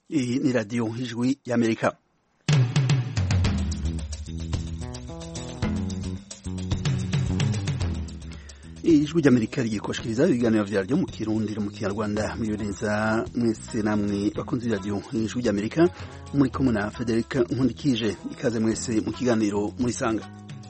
Iyi ni radiyo ijwi y'Amerika. Ijwi ry'Amerika rigikoshikiriza ibiganiro vyaryo mu Kirundi no mu Kinyarwanda. Mwiboneza mwese namwe bakunzi radiyo ijwi ry'Amerika, muri kumwe na Frederic Nkundikije. Ikaze mwese mu kiganiro Murisanga.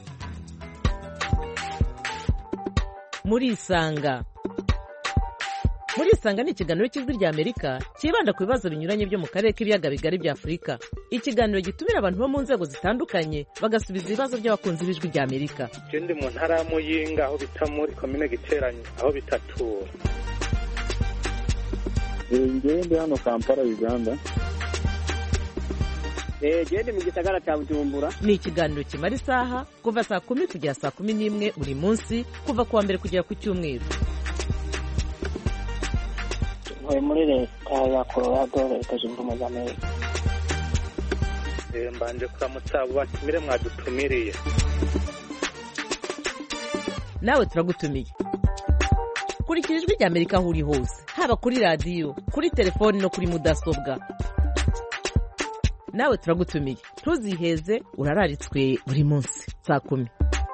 Murisanga ni ikiganiro cy'ijwi rya Amerika kibanda ku bibazo binyuranye byo mu karere k'ibiyaga bigari bya Afurika. Ikiganiro gitumira abantu bo mu nzego zitandukanye bagasubiza ibibazo by'abakunzi b'ijwi rya Amerika. Ndi mu ntara ya Muyinga aho bita muri komine Giteranyi aho bitatura. Ndi hano Kampala, Uganda. Gende mu gisagara cya Bujumbura. Ni ikiganiro kimara isaha kuva saa 10 kugera saa 11 buri munsi, kuva kuwa mbere kugera ku Cyumweru. Muri leta ya Colorado, leta zunze ubumwe za Amerika. Mbanje kuramutsa abo batumire mwadutumiriye. Nawe turagutumiye. Kurikira ijwi rya Amerika aho uri hose, haba kuri radiyo, kuri telefoni no kuri mudasobwa. Nawe turagutumiye. Ntuziheze, urararitswe buri munsi saa 10.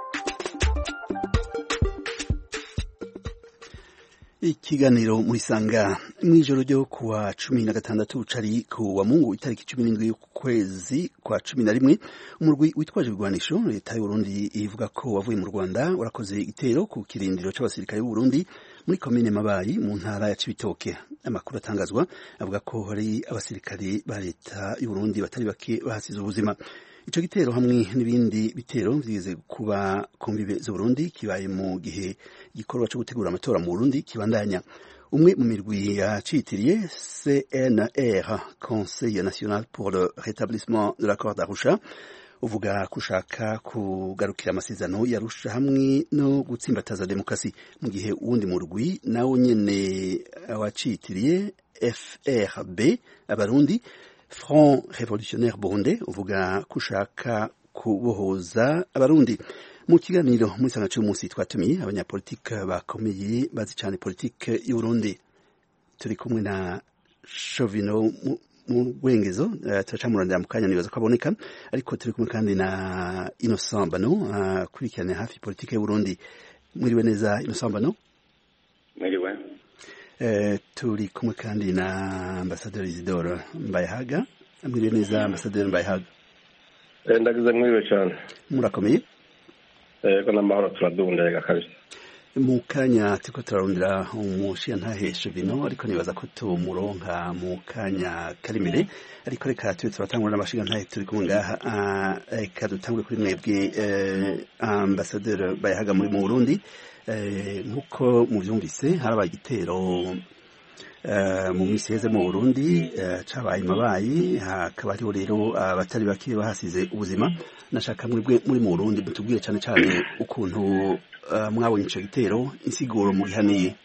Ikiganiro Murisanga mw'ijoro ryo kuwa 16 cari ku wa Mungu itariki 17 y'ukwezi kwa 11, umurwi witwaje ibigwanisho leta y'u Burundi ivuga ko wavuye mu Rwanda warakoze igitero ku kirindiro c'abasirikare b'u Burundi muri komine Mabayi mu ntara ya Cibitoke. Amakuru atangazwa avuga ko hari abasirikare ba leta y'u Burundi batari bake bahasize ubuzima. Ico gitero hamwe n'ibindi bitero vyigeze kuba ku mbibe z'u Burundi kibaye mu gihe igikorwa cyo gutegura amatora mu Burundi kibandanya. Umwe mu mirwi yacitiriye CNR, Conseil National pour le Rétablissement de l'accord d'Arusha, uvuga kushaka kugarukira amasezerano y'Arusha hamwe no gutsimbataza demokrasi, mu gihe uwundi murwi nawo nyene wacitiriye FRB abarundi, Front Révolutionnaire Burundais, uvuga kushaka kubohoza abarundi. Mu kiganiro muri sanga cy'umunsi twatumiye abanyapolitike bakomeye bazi cyane politike y'u Burundi. Turi kumwe na Shovino mu Rwengezo, turacamurandira mu kanya nibaza ko aboneka, ariko turi kumwe kandi na Innocent Bano kurikirana hafi politike y'u Burundi. Mwiriwe neza Innocent Bano? Mwiriwe. Turi kumwe kandi na Ambassadeur Isidore Mbayahaga. Mwiriwe neza Ambassadeur Mbayahaga? Ndagize mwiriwe cyane. Murakomeye? Ko n'amahoro turadundega kabisa. Mu kanya turiko turarondera umushiyantahe Shovino, ariko nibaza ko tumuronka mu kanya kari imbere, ariko reka turatangura n'abashiyantahe turi kumwe ngaha. Reka dutangure kuri mwebwe Ambassadeur Mbayahaga muri mu Burundi. Nkuko muvyumvise harabaye igitero mu minsi yeze mu Burundi cabaye Mabayi, hakaba hariho rero abatari bake bahasize ubuzima. Nashaka mwebwe muri mu Burundi mutubwire cyane cyane ukuntu mwabonye ico gitero, insiguro mugihaniye.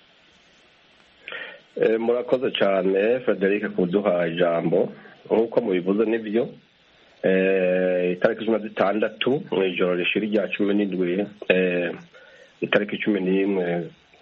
Murakoze cyane Frederic kuduha ijambo. Nkuko mubivuze nivyo, itariki 16 mw'ijoro rishira rya 17 itariki 11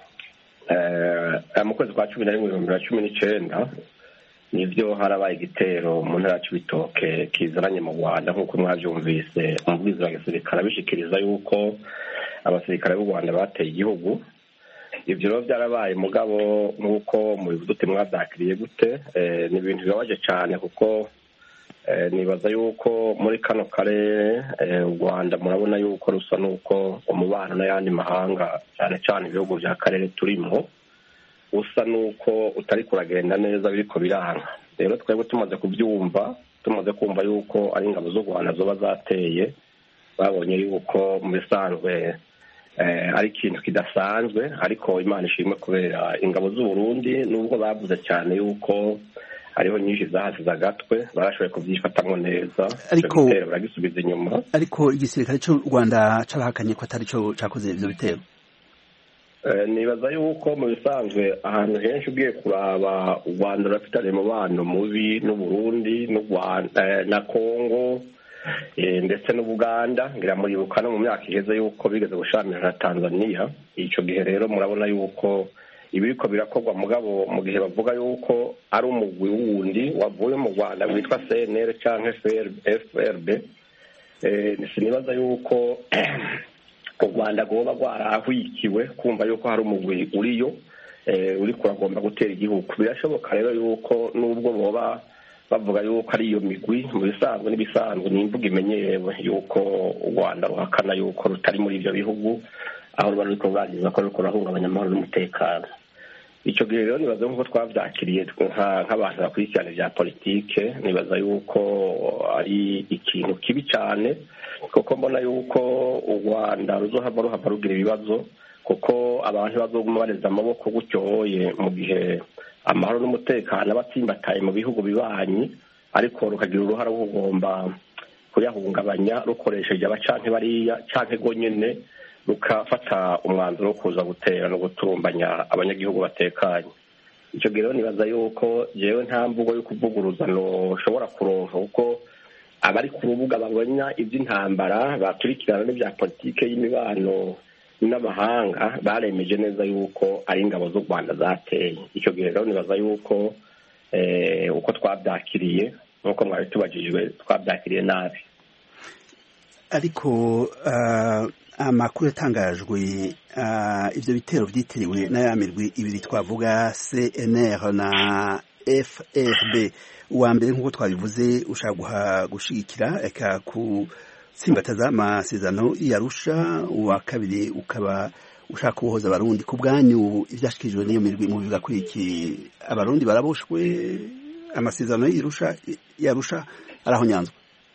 mu kwezi kwa 11/2019 nivyo harabaye igitero mu ntara y'Ibitoke kizaranye mu Rwanda. Nkuko mwavyumvise umubwizi wa gisirikare bishikiriza yuko abasirikare b'u Rwanda bateye igihugu. Ivyo rero byarabaye mugabo nkuko mubivuze uti mwabyakiriye gute? Ni ibintu bibabaje cyane kuko nibaza yuko muri kano karere u Rwanda murabona yuko rusa nuko umubano n'ayandi mahanga cyane cyane ibihugu bya karere turimo usa nuko utari kuragenda neza, biriko biranga. Rero twebwe tumaze kubyumva, tumaze kumva yuko ari ingabo z'u Rwanda zoba zateye, babonye yuko mu bisanzwe ari ikintu kidasanzwe, ariko Imana ishimwe kubera ingabo z'u Burundi nubwo bavuze cyane yuko hariho nyinshi zahasize agatwe, barashoboye kubyifatamwo neza, ariko baragisubiza inyuma. Ariko igisirikare cy'u Rwanda carahakanye ko atari cyo cakoze ivyo bitero. Nibaza yuko mu bisanzwe ahantu henshi ugiye kuraba u Rwanda rufitanye umubano mubi n'u Burundi na Kongo ndetse n'Ubuganda. Ngira muribuka no mu myaka iheze yuko bigeze gushamirana na Tanzania. Ico gihe rero murabona yuko ibiriko birakorwa mugabo mu gihe bavuga yuko ari umugwi wundi wavuye mu Rwanda witwa CNR canke FRB, sinibaza yuko u Rwanda rwoba rwarahwikiwe kumva yuko hari umugwi uriyo uri kuragomba gutera igihugu. Birashoboka rero yuko nubwo boba bavuga yuko ari iyo migwi mu bisanzwe n'ibisanzwe n'imvuga imenyerewe yuko u Rwanda ruhakana yuko rutari muri ibyo bihugu aho ruba ruriko ruragiza ko ruriko rurahungabanya amahoro n'umutekano. Ico gihe rero nibaza nk'uko twavyakiriye nk'abantu bakurikirana vya politike, nibaza yuko ari ikintu kibi cane kuko mbona yuko u Rwanda ruzohava rugira ibibazo kuko abantu bazoguma bareza amaboko gutyoye mu gihe amahoro n'umutekano abatsimbataye mu bihugu bibanyi, ariko rukagira uruhara rwo kugomba kuyahungabanya rukoresheje abacanke bariya canke go nyene rukafata umwanzuro wo kuza gutera no guturumbanya abanyagihugu batekanye. Ico gihe nibaza yuko jewe nta mvugo yo kuvuguruza noshobora kuronka kuko abari ku rubuga babona ivy'intambara bakurikirana n'ivya politike y'imibano n'amahanga baremeje neza yuko ari ingabo z'u Rwanda zateye. Ico gihe rero nibaza yuko uko twabyakiriye nk'uko mwari tubajijwe twabyakiriye nabi. Ariko amakuru yatangajwe ivyo bitero vyitiriwe n'ayamirwi ibiri twavuga CNR na FRB, uwa mbere nk'uko twabivuze ushaka gushigikira eka kutsimbataza amasezerano y'Arusha, uwa kabiri ukaba ushaka kubohoza abarundi. Ku bwanyu ivyashikirijwe n'iyo mirwi mu bivuga kuri iki, abarundi baraboshwe, amasezerano y'Arusha arahonyanzwe?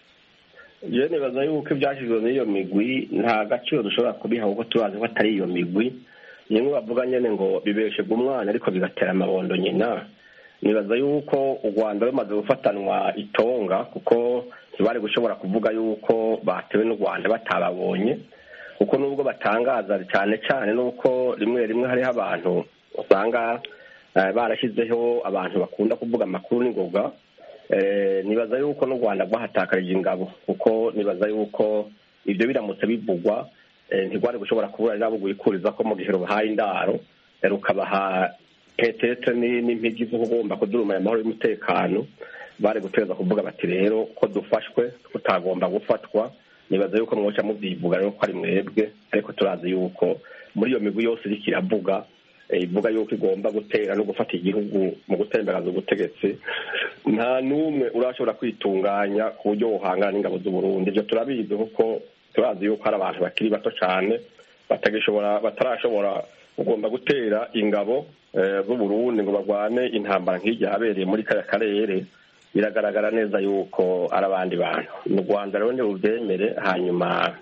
Je nibaza yuko ivyashizwe n'iyo migwi nta gaciro dushobora kubiha kuko turazi ko atari iyo migwi. Nimwe bavuga nyene ngo bibeshegwa umwana ariko bigatera amabondo nyina. Nibaza yuko u Rwanda rumaze gufatanwa itonga kuko ntibari gushobora kuvuga yuko batewe n'u Rwanda batababonye, kuko nubwo batangaza cyane cyane nuko rimwe rimwe hariho abantu usanga barashyizeho abantu bakunda kuvuga amakuru n'ingoga. Nibaza yuko n'u Rwanda rwahatakarije ingabo kuko nibaza yuko ibyo biramutse bivugwa ntigwari gushobora kubura rero bugikuriza ko mu gihe rubahaye indaro rukabaha petete n'impigi zo kugomba kuduruma amahoro y'umutekano, bari guteza kuvuga bati rero ko dufashwe tutagomba gufatwa. Nibaza yuko mwoca muvyivuga rero ko ari mwebwe, ariko turazi yuko muri iyo migwi yose iriko iravuga ivuga yuko igomba gutera no gufata igihugu mu gutemberaza ubutegetsi, nta n'umwe urashobora kwitunganya ku buryo buhangana n'ingabo z'u Burundi. Ivyo turabizi kuko turazi yuko hari abantu bakiri bato cane batarashobora kugomba gutera ingabo z'u Burundi ngo barwane intambara nk'irya yabereye muri kaya karere. Biragaragara neza yuko ari abandi bantu. Mu Rwanda rero ntiruvyemere, hanyuma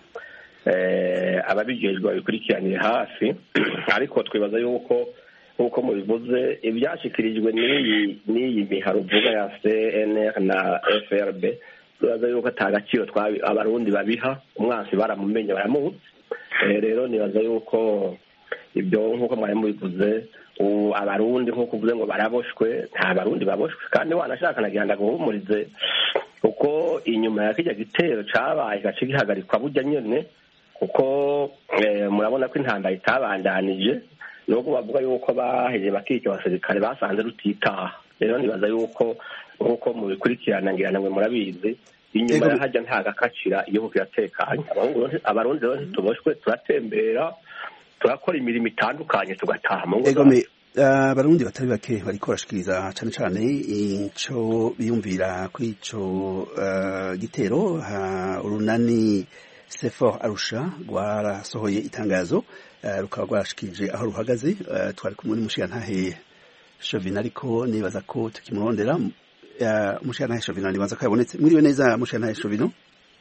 ababijejwe babikurikiranire hafi, ariko twibaza yuko nk'uko mubivuze ivyashikirijwe n'iyi miharo uvuga ya CNR na FRB, twibaza yuko ata gaciro abarundi babiha. Umwansi baramumenye baramuzi. Rero nibaza yuko ibyo nk'uko mwari mubivuze abarundi nk'uko uvuze ngo baraboshwe, nta barundi baboshwe. Kandi wanashaka nagira ndaguhumurize kuko inyuma ya kijya gitero cabaye gace gihagarikwa burya nyene, kuko murabona ko intambara itabandanije, nubwo bavuga yuko baheje bakica abasirikare basanze rutitaha. Rero nibaza yuko nk'uko mubikurikirana ngira namwe murabizi, inyuma ya hajya nta gakacira igihugu kiratekanye. Abarundi rero ntituboshwe, turatembera turakora imirimo itandukanye tugataha mu ngo. Abarundi batari bake bariko barashikiriza cane cane ico biyumvira kuri ico gitero. Urunani Sefor Arusha rwarasohoye itangazo rukaba rwarashikirije aho ruhagaze. Twari kumwe n'umushirantahe Chauvin, ariko nibaza ko tukimurondera. Umushirantahe Chauvin nibaza ko yabonetse. Mwiriwe neza umushirantahe Chauvin?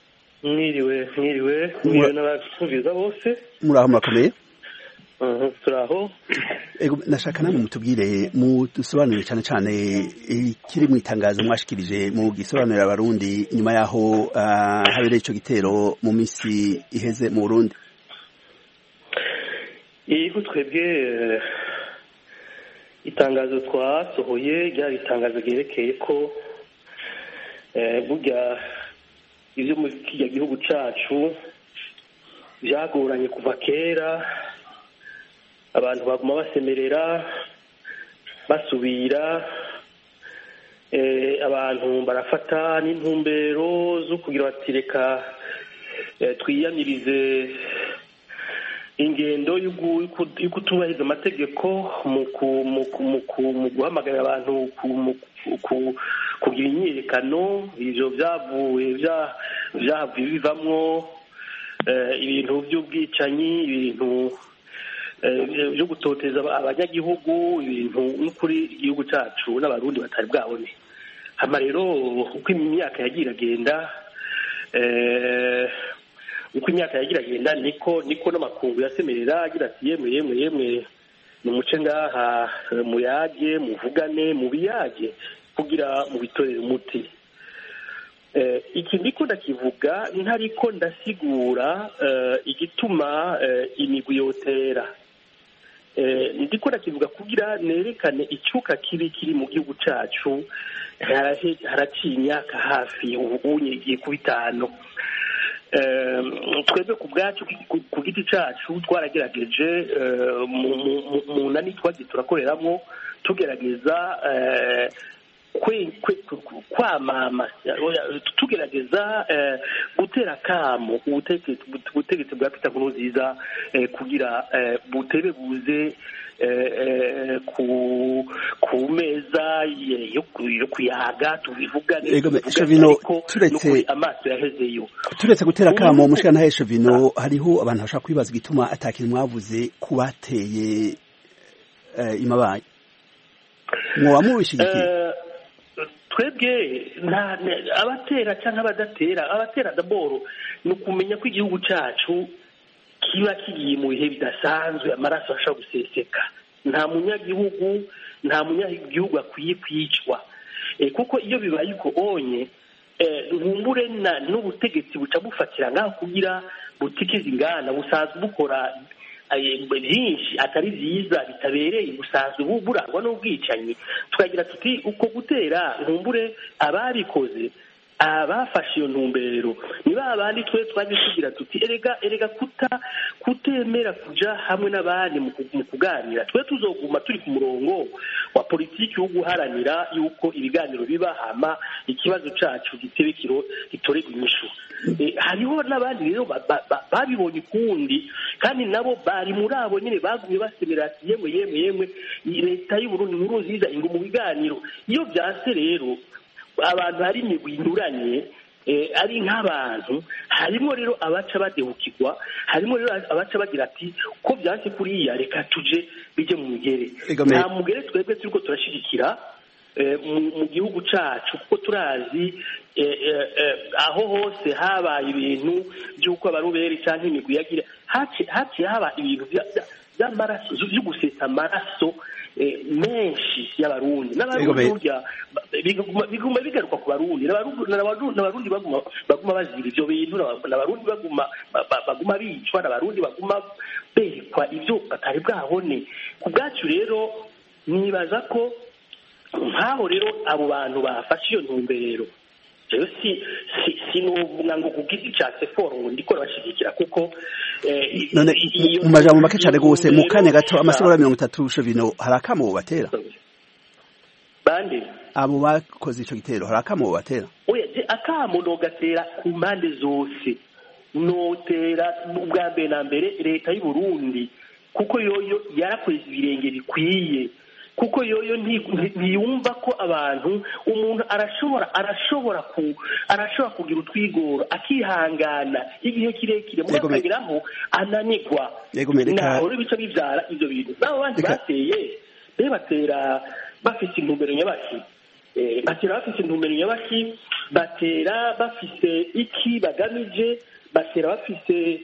Mwiriwe n'abasubiza bose. Muraho murakomeye? Turaho. Nashaka namwe mutubwire, mudusobanurire cyane cyane ikiri mu itangazo mwashikirije mu gisobanurira abarundi nyuma yaho habereye ico gitero mu misi iheze mu Burundi. Iyo twebwe itangazo twasohoye ryari itangazo ryerekeye ko burya ivyo mu kijya gihugu cacu byagoranye kuva kera, abantu baguma basemerera basubira abantu barafata n'intumbero zo kugira bati reka twiyamirize ingendo yo kutubahiriza amategeko mu guhamagarira abantu kugira imyiyerekano. Ivyo vyavuye bivamwo ibintu by'ubwicanyi, ibintu byo gutoteza abanyagihugu, ibintu n'ukuri igihugu cyacu n'abarundi batari bwabone. Hama rero uko imyaka yagiye iragenda niko n'amakungu yasemerera agira ati yemwe nimuce ngaha muyage muvugane mubiyage kugira mubitorere umuti. Iki ndiko ndakivuga ntariko ndasigura igituma imigwi yotera, ndiko ndakivuga kugira nerekane icyuka kibi kiri mu gihugu cyacu. Haraciye imyaka hafi ubunye igiye ku 5. Twebwe ku bwacu ku giti cyacu twaragerageje mu nani twagiye turakoreramo tugerageza kwamama, tugerageza gutera kamo ubutegetsi bwa Peter Nkurunziza kugira butebe buze ku meza yo kuyaga tubivugane ariko amaso yahezeyo. Turetse gutera kamo umushikana hesho vino, hariho abantu bashaka kwibaza igituma atakiri mwavuze kubateye imabaye mwoba mubishigikiye. Twebwe abatera cyangwa abadatera, abatera daboro ni ukumenya ko igihugu cyacu kiba kigiye mu bihe bidasanzwe, amaraso ashobora guseseka. Nta munyagihugu akwiye kwicwa, kuko iyo bibaye uko onye nkumbure n'ubutegetsi buca bufatira ngaho kugira butikize ingana. Busanzwe bukora byinshi atari byiza bitabereye, busanzwe burangwa n'ubwicanyi. Tukagira tuti uko gutera nkumbure ababikoze abafashe iyo ntumbero ni babandi twe twaje tugira tuti erega kutemera kuja hamwe n'abandi mu kuganira. Twe tuzoguma turi ku murongo wa politiki wo guharanira yuko ibiganiro biba, hama ikibazo cacu gitebe gitorerwa inyishu. Hariho n'abandi rero babibonye ukundi, kandi nabo bari muri abo nyine bagumye basemera ati yemwe leta y'u Burundi Nkurunziza ingo mu biganiro. Iyo byase rero abantu hari imigwi inyuranye, ari nk'abantu, harimo rero abaca badehukirwa, harimo rero abaca bagira ati ko byase kuriya reka tuje bije mu mugere. Nta mugere twebwe turiko turashigikira mu gihugu cacu, kuko turazi aho hose habaye ibintu by'uko abaruberi cyangwa imigwi yagira haciye haba ibintu by'amaraso, byo gusesa amaraso menshi y'abarundi n'abarundi burya biguma bigaruka ku barundi n'abarundi baguma bazira ivyo bintu, n'abarundi baguma bicwa, n'abarundi baguma berekwa ivyo batari bwabone. Ku bwacu rero nibaza ko nkaho rero abo bantu bafashe iyo ntumbero, rero sinuvuga ngo ku giti ca seforo ngo ndiko bashigikira, kuko none mu majambo make cyane gose mu kanya gato amasegonda 30 Shovino, harakamo batera bande abo bakoze ico gitero, harakamo batera. Oya je akamo no gatera ku mpande zose, notera ubwa mbere na mbere leta y'u Burundi, kuko yoyo yarakoze ibirenge bikwiye, kuko yoyo ntiyumva ko abantu umuntu arashobora kugira utwigoro akihangana igihe kirekire mu kageraho ananirwa. Naho bica bivyara ivyo bintu. Nabo bandi bateye batera bafite intumbero nyabaki, batera bafise iki bagamije, batera bafise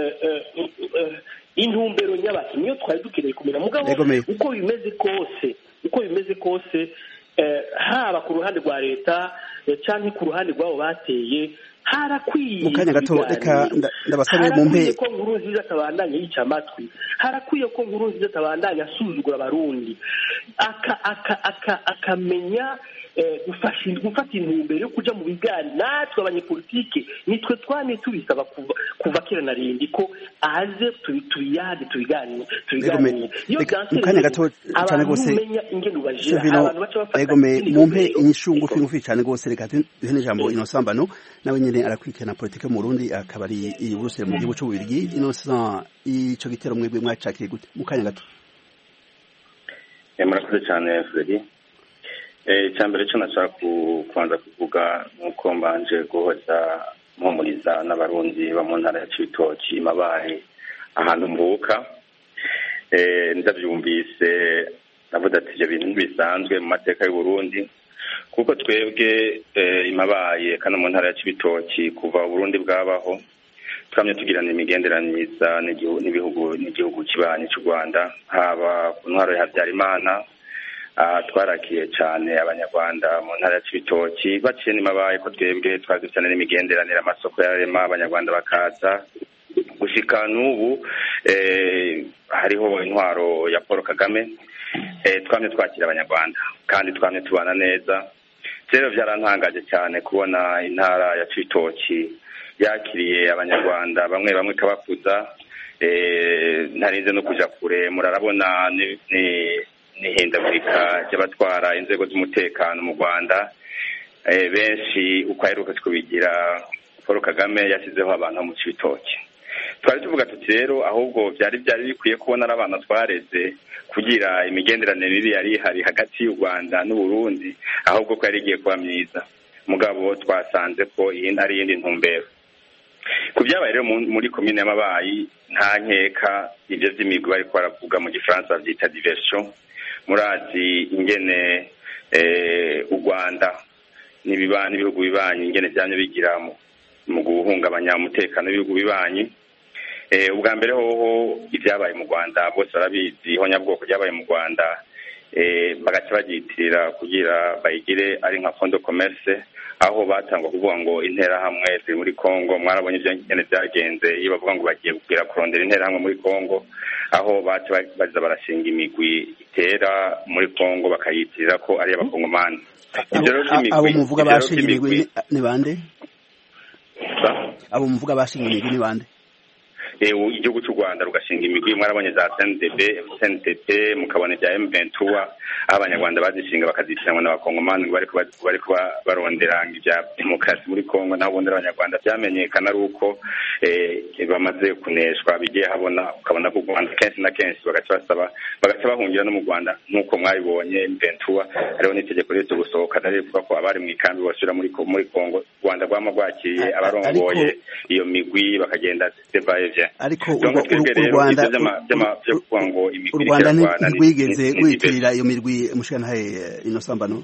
intumbero nyabaki. Niyo twari dukeneye kumenya mugabo uko bimeze kose haba ku ruhande rwa leta cyangwa ku ruhande rw'abo bateye, harakwiye mu kanya gato reka ndabasabe mu mpe ko Nkurunziza atabandanya yica amatwi, harakwiye ko Nkurunziza atabandanya asuzugura abarundi akamenya gufata intumbero yo kuja mu biganiro. Natwe abanyepolitike nitwe twane tubisaba kuva kera na rindi ko aze tubiyage tubiganire mu kanya gato cyane gose abantu baca bafata mu mpe inyishu ngufi cyane gose. Reka duhe n'ijambo Innocent Mbano nawe nyene arakwikena politike mu Burundi akaba ari i Buruseli mu gihugu c'Ububirigi. Innocent, ico gitero mwebwe mwacakiye gute mu kanya gato? Murakoze cyane Fredy. Icyambere cyo nashaka kubanza kuvuga nuko mbanje guhoza mpumuriza n'abarundi ba mu ntara ya Cibitoki Mabaye ahantu mvuka. Ndabyumvise navuga ati ibyo bintu bisanzwe mu mateka y'u Burundi, kuko twebwe Mabaye kana mu ntara ya Cibitoki kuva Burundi bwabaho twamye tugirana imigenderaniriza n'igihugu kibanyi cy'u Rwanda, haba ku ntwaro ya Habyarimana. Twarakiye cyane abanyarwanda mu ntara ya Cibitoki baciye Mabaye ko twebwe twari dufitanye n'imigenderanire, amasoko yarema abanyarwanda bakaza gushika n'ubu. Hariho intwaro ya Paul Kagame, twamye twakira abanyarwanda kandi twamye tubana neza. Rero byarantangaje cyane kubona intara ya Cibitoki yakiriye abanyarwanda bamwe bamwe kabakuza, ntarinze no kuja kure. Murarabona n'ihindagurika ry'abatwara inzego z'umutekano mu Rwanda, benshi uko aheruka kubigira Paul Kagame yashyizeho abantu mu Cibitoki. Twari tuvuga tuti rero ahubwo byari bikwiye kubona abana twareze kugira imigenderanire mibi yari ihari hagati y'u Rwanda n'u Burundi, ahubwo ko yari igiye kuba myiza. Mugabo twasanze ko iyi ari yindi ntumbero. Ku byabaye rero muri komine y'Amabayi nta nkeka ibyo by'imigwi bari baravuga mu Gifaransa byita diversion. Murazi ingene u Rwanda n'ibihugu bibanyi ingene byanye bigira mu guhungabanya umutekano w'ibihugu bibanyi. Ubwa mbere hoho ibyabaye mu Rwanda bose barabizi, honyabwoko byabaye mu Rwanda bagaca bagitirira kugira bayigire ari nka fond de commerce, aho batangwa kuvuga ngo interahamwe ziri muri Kongo. Mwarabonye ibyo nyene byagenze iyo bavuga ngo bagiye kugira kurondera interahamwe muri Kongo, aho baza barashinga imigwi itera muri Kongo bakayitirira ko ari abakongomani. Abo muvuga bashinga imigwi ni bande? Abo muvuga bashinga imigwi ni bande? Igihugu cy'u Rwanda rugashinga imigwi. Mwarabonye za CNDP mukabona bya M23, aho abanyarwanda bazishinga bakazishyiramo n'abakongomani bari kuba barondera ibya demokarasi muri Kongo. Naho ubundi abanyarwanda byamenyekana ari uko bamaze kuneshwa bigiye habona, ukabona ko u Rwanda kenshi na kenshi bagaca bahungira no mu Rwanda nk'uko mwabibonye M23. Hariho n'itegeko ryo gusohoka rivuga ko abari mu ikambi basubira muri Kongo. U Rwanda rwama rwakiriye abarongoye iyo migwi bakagenda devaye. Ariko u Rwanda ntirwigeze rwitirira iyo mirwi mushyantahe Innocent Mbano.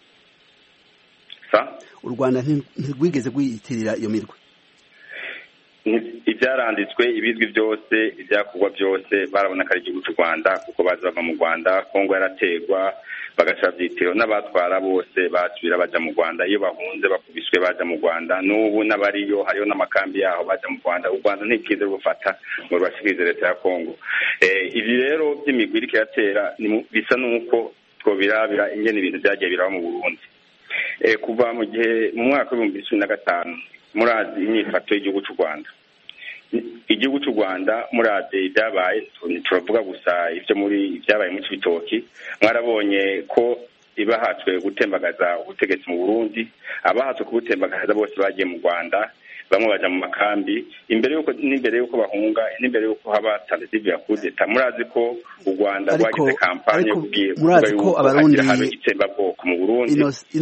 U Rwanda ntirwigeze rwitirira iyo mirwi. Ibyaranditswe ibizwi byose ibyakorwa byose barabona ko ari igihugu cy'u Rwanda, kuko baza bava mu Rwanda. Kongo yarategwa bagaca byitiro, n'abatwara bose basubira baja mu Rwanda. Iyo bahunze bakubiswe baja mu Rwanda. N'ubu n'abariyo hariho n'amakambi yaho baja mu Rwanda. U Rwanda ntikize gufata ngo rubashikirize leta ya Kongo. Ibi rero by'imigwi iriko iratera bisa n'uko twobirabira ingene ibintu byagiye biraba mu Burundi kuva mu gihe mu mwaka wa 2015. Murazi inyifato y'igihugu cy'u Rwanda. Igihugu cy'u Rwanda murazi ibyabaye, turavuga gusa ibyabaye mu Cibitoki. Mwarabonye ko ibahatswe gutembagaza ubutegetsi mu Burundi. Abahatswe kubutembagaza bose bagiye mu Rwanda, bamwe baja mu makambi. N'imbere yuko bahunga, n'imbere yuko haba tentative ya coup d'etat, murazi ko u Rwanda rwagize kampanye murazi ko abarundi habe itsembabwoko mu Burundi.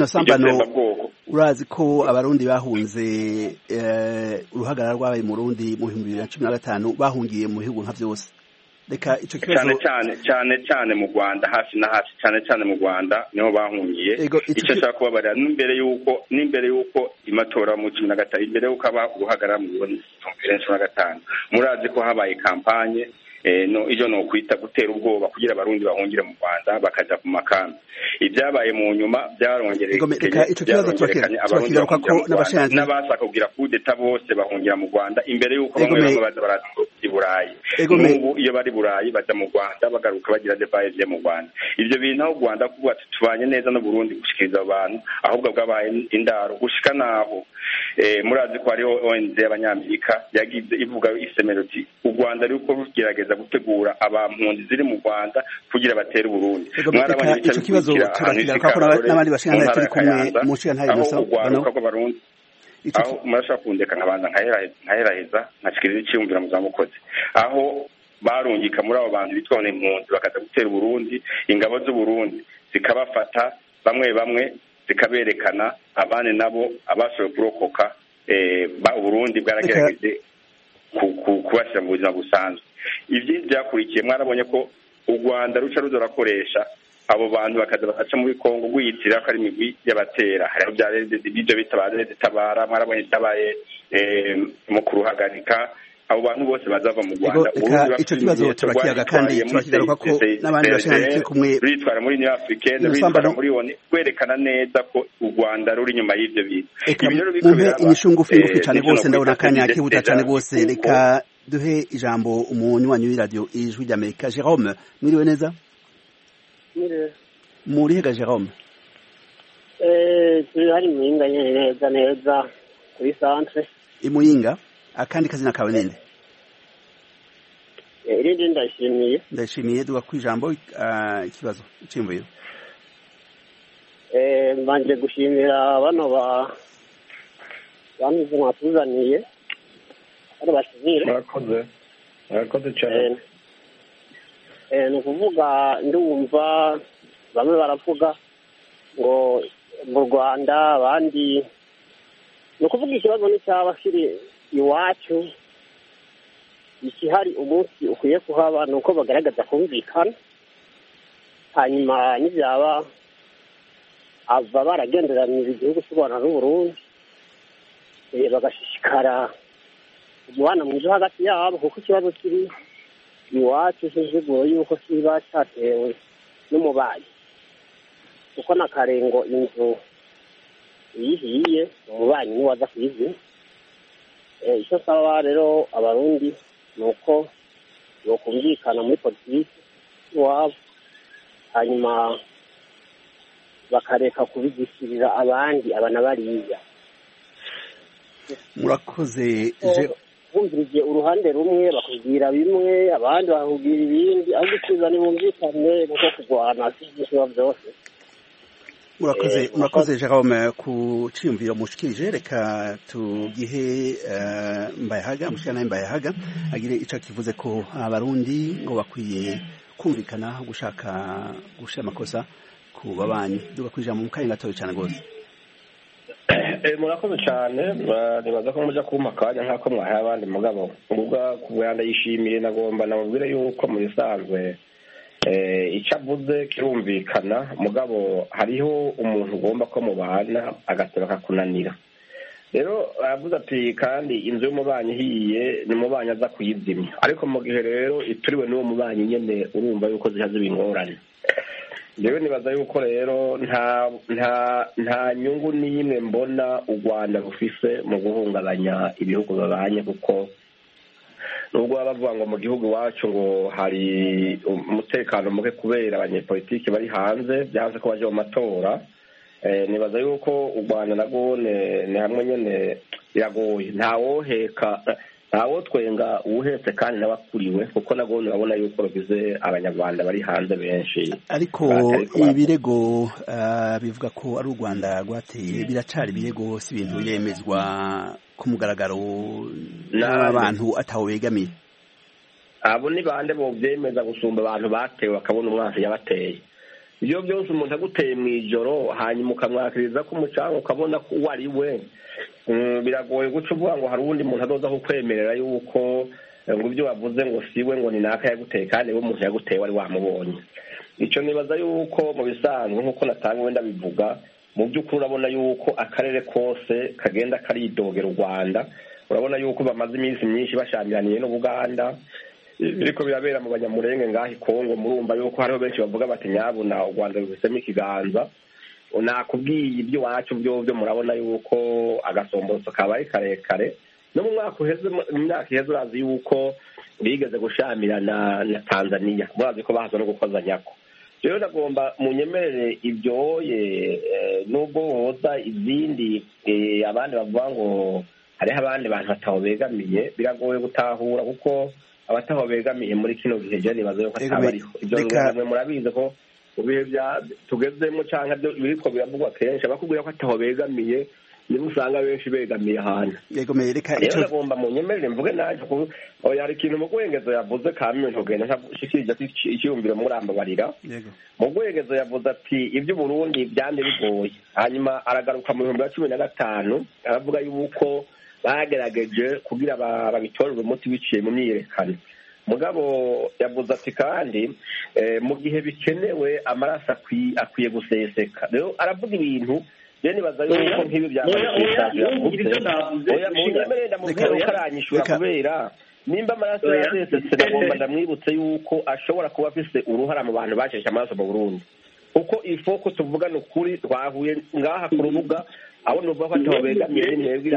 Urazi ko abarundi bahunze uruhagarara rwabaye mu Burundi mu 2015 bahungiye mu bihugu nka byose. Reka ico kibazo cyane mu Rwanda, hafi na hafi cyane mu Rwanda niho bahungiye. Icyo cyaka kubabarira n'imbere yuko imatora mu 2015, imbere yuko aba uruhagarara mu Burundi 2015, murazi ko habaye kampanye ijo no kwita gutera ubwoba kugira abarundi bahungire mu Rwanda bakaja ku makambi. Ibyabaye mu nyuma byarongereye abarundi n'abashaka kugira kudeta bose bahungira mu Rwanda imbere y'uko bamwe baza barati Burayi. N'ubu iyo bari Burayi baza mu Rwanda bagaruka bagira debaye mu Rwanda. Ivyo bintu aho Rwanda kuvuga tubanye neza no Burundi gushikiriza abantu ahubwo bwabaye indaro gushika naho murazi ko hariho ONG y'Abanyamerika yagize ivuga isemero ati u Rwanda ruri ko rugerageza gutegura abampunzi ziri mu Rwanda kugira batere Burundi. Mwarabanye icyo kibazo turakigaruka ko n'abandi bashingana turi kumwe mu nshinga Innocent bano aho murashaka kundeka nkabanza nkaheraheza nkashikiriza icyumvira mu zamukoze aho barungika muri abo bantu bitwa impunzi bakaza gutera Burundi ingabo z'u Burundi zikabafata bamwe zikaberekana abane nabo abashoboye kurokoka Burundi bwaragerageje kubashyira mu buzima busanzwe. Ivyo byakurikiye mwarabonye ko u Rwanda ruca ruzorakoresha abo bantu bakaza bakaca muri Kongo gwitira ko ari imigwi y'abatera hariho ibyo bitabaza zitabara mwarabonye tabaye mu kuruhagarika abo bantu bose bazava mu Rwanda icyo kibazo turakiyaga kandi turakigaruka ko n'abandi bashaka kumwe bitwara muri New African bitwara muri one kwerekana neza ko u Rwanda ruri nyuma y'ivyo bintu ibintu bikubera inyishungufi cyane gose ndabona kanya kibuta cyane gose reka duhe ijambo umunywanyi w'iradio Ijwi ry'Amerika Jerome mwiriwe neza muri hega Jerome turi hari Muyinga neza kuri centre Imuyinga akandi kazina kawe nende irindi ndashimiye duga kwijambo ikibazo cyimbuye mbanje gushimira bano bamwe mwatuzaniye ari bashizire murakoze cyane ni ukuvuga ndumva bamwe baravuga ngo mu Rwanda abandi ni ukuvuga ikibazo n'icyaba kiri iwacu ikihari umunsi ukwiye kuhaba ni uko bagaragaza kumvikana hanyuma n'ibyaba ava baragenderanira igihugu cy'u Rwanda n'Uburundi bagashishikara umubano mwiza hagati yabo kuko ikibazo kiri iwacu cy'inziguro y'uko kiba cyatewe n'umubanyi kuko n'akarengo inzu yihiye umubanyi niwe waza kuyizina icyo saba rero abarundi ni uko bokumvikana muri politiki iwabo hanyuma bakareka kubigishirira abandi abana bariya murakoze bumvirije uruhande rumwe bakubwira bimwe abandi bakubwira ibindi aho gukizana bumvikane nuko kurwana sibyo byose murakoze Jerome ku cyumviro mushikirije reka tugihe Mbayahaga mushikana Mbayahaga agire ico kivuze ko abarundi ngo bakwiye kumvikana gushaka gushira amakosa ku babanyi duga kwija mu kanya gatoya cyane gose murakoze cyane nibaza ko muja kumpa akanya nk'ako mwahaye abandi mugabo ubwa kubwanda yishimiye nagomba namubwire yuko mu bisanzwe icyo avuze kirumvikana mugabo hariho umuntu ugomba ko mubana agateba akakunanira rero aravuze ati kandi inzu y'umubanyi ihiye ni umubanyi aza kuyizimya ariko mu gihe rero ituriwe n'uwo mubanyi nyene urumva yuko zihaze ibingorane rero nibaza yuko rero nta nyungu n'imwe mbona u Rwanda rufise mu guhungabanya ibihugu babanye kuko nubwo baba bavuga ngo mu gihugu iwacu ngo hari umutekano muke kubera abanyepolitiki bari hanze byanze ko baje mu matora nibaza yuko u Rwanda nagwo ni hamwe nyene biragoye ntawo twenga uwuhetse kandi n'abakuriwe kuko nagwo urabona yuko rugize abanyarwanda bari hanze benshi ariko ibirego bivuga ko ari u Rwanda rwateye biracari ibirego si ibintu yemezwa ku mugaragaro n'abantu ataho begamiye abo ni bande bo byemeza gusumba abantu batewe bakabona umwansi yabateye iyo byose umuntu aguteye mu ijoro hanyuma ukamwakiriza ko umucanga ukabona ko uwo ari we biragoye guca uvuga ngo hari uwundi muntu azoza kukwemerera yuko ngo ibyo wavuze ngo siwe ngo ni naka yaguteye kandi we umuntu yaguteye wari wamubonye icyo nibaza yuko mu bisanzwe nk'uko natanga wenda bivuga mu by'ukuri urabona yuko akarere kose kagenda karidogera u Rwanda urabona yuko bamaze iminsi myinshi bashamiraniye n'Ubuganda biriko birabera mu banyamurenge ngaho i Kongo murumva yuko hariho benshi bavuga bati nyabuna u Rwanda rubisemo ikiganza nakubwiye ibyo iwacu byo murabona yuko agasomborotso kabaye karekare no mu mwaka uheze mu myaka iheze urazi yuko bigeze gushamirana na Tanzania murazi ko bahaza no gukozanyako rero nagomba munyemerere ibyoye nubwo hoza izindi abandi bavuga ngo hariho abandi bantu bataho begamiye biragoye gutahura kuko abataho begamiye muri kino gihe je nibaza yuko atabariho ibyo namwe murabizi ko mu bihe tugezemo canke biriko biravugwa kenshi bakubwira ko ataho begamiye niba usanga benshi begamiye ahantu rero nagomba munyemerere mvuge naje ko hari ikintu mu Rwengezo yavuze kamwe ntugenda ntabishikirije icyumviro murambabarira mu Rwengezo yavuze ati ibyo Burundi byande bigoye hanyuma aragaruka mu 2015 aravuga yuko bagerageje kugira babitorere umuti biciye mu myiyerekano mugabo yavuze ati kandi mu gihe bikenewe amaraso akwiye guseseka rero aravuga ibintu Jeni baza yuko nk'ibi byaranyishura kubera nimba amaraso yasesetse nagomba ndamwibutse yuko ashobora kuba afise uruhara mu bantu bacesha amaraso mu Burundi kuko ifoko tuvugana ukuri twahuye ngaha ku rubuga aho nuvuga ko atobegamiye n'imwebwe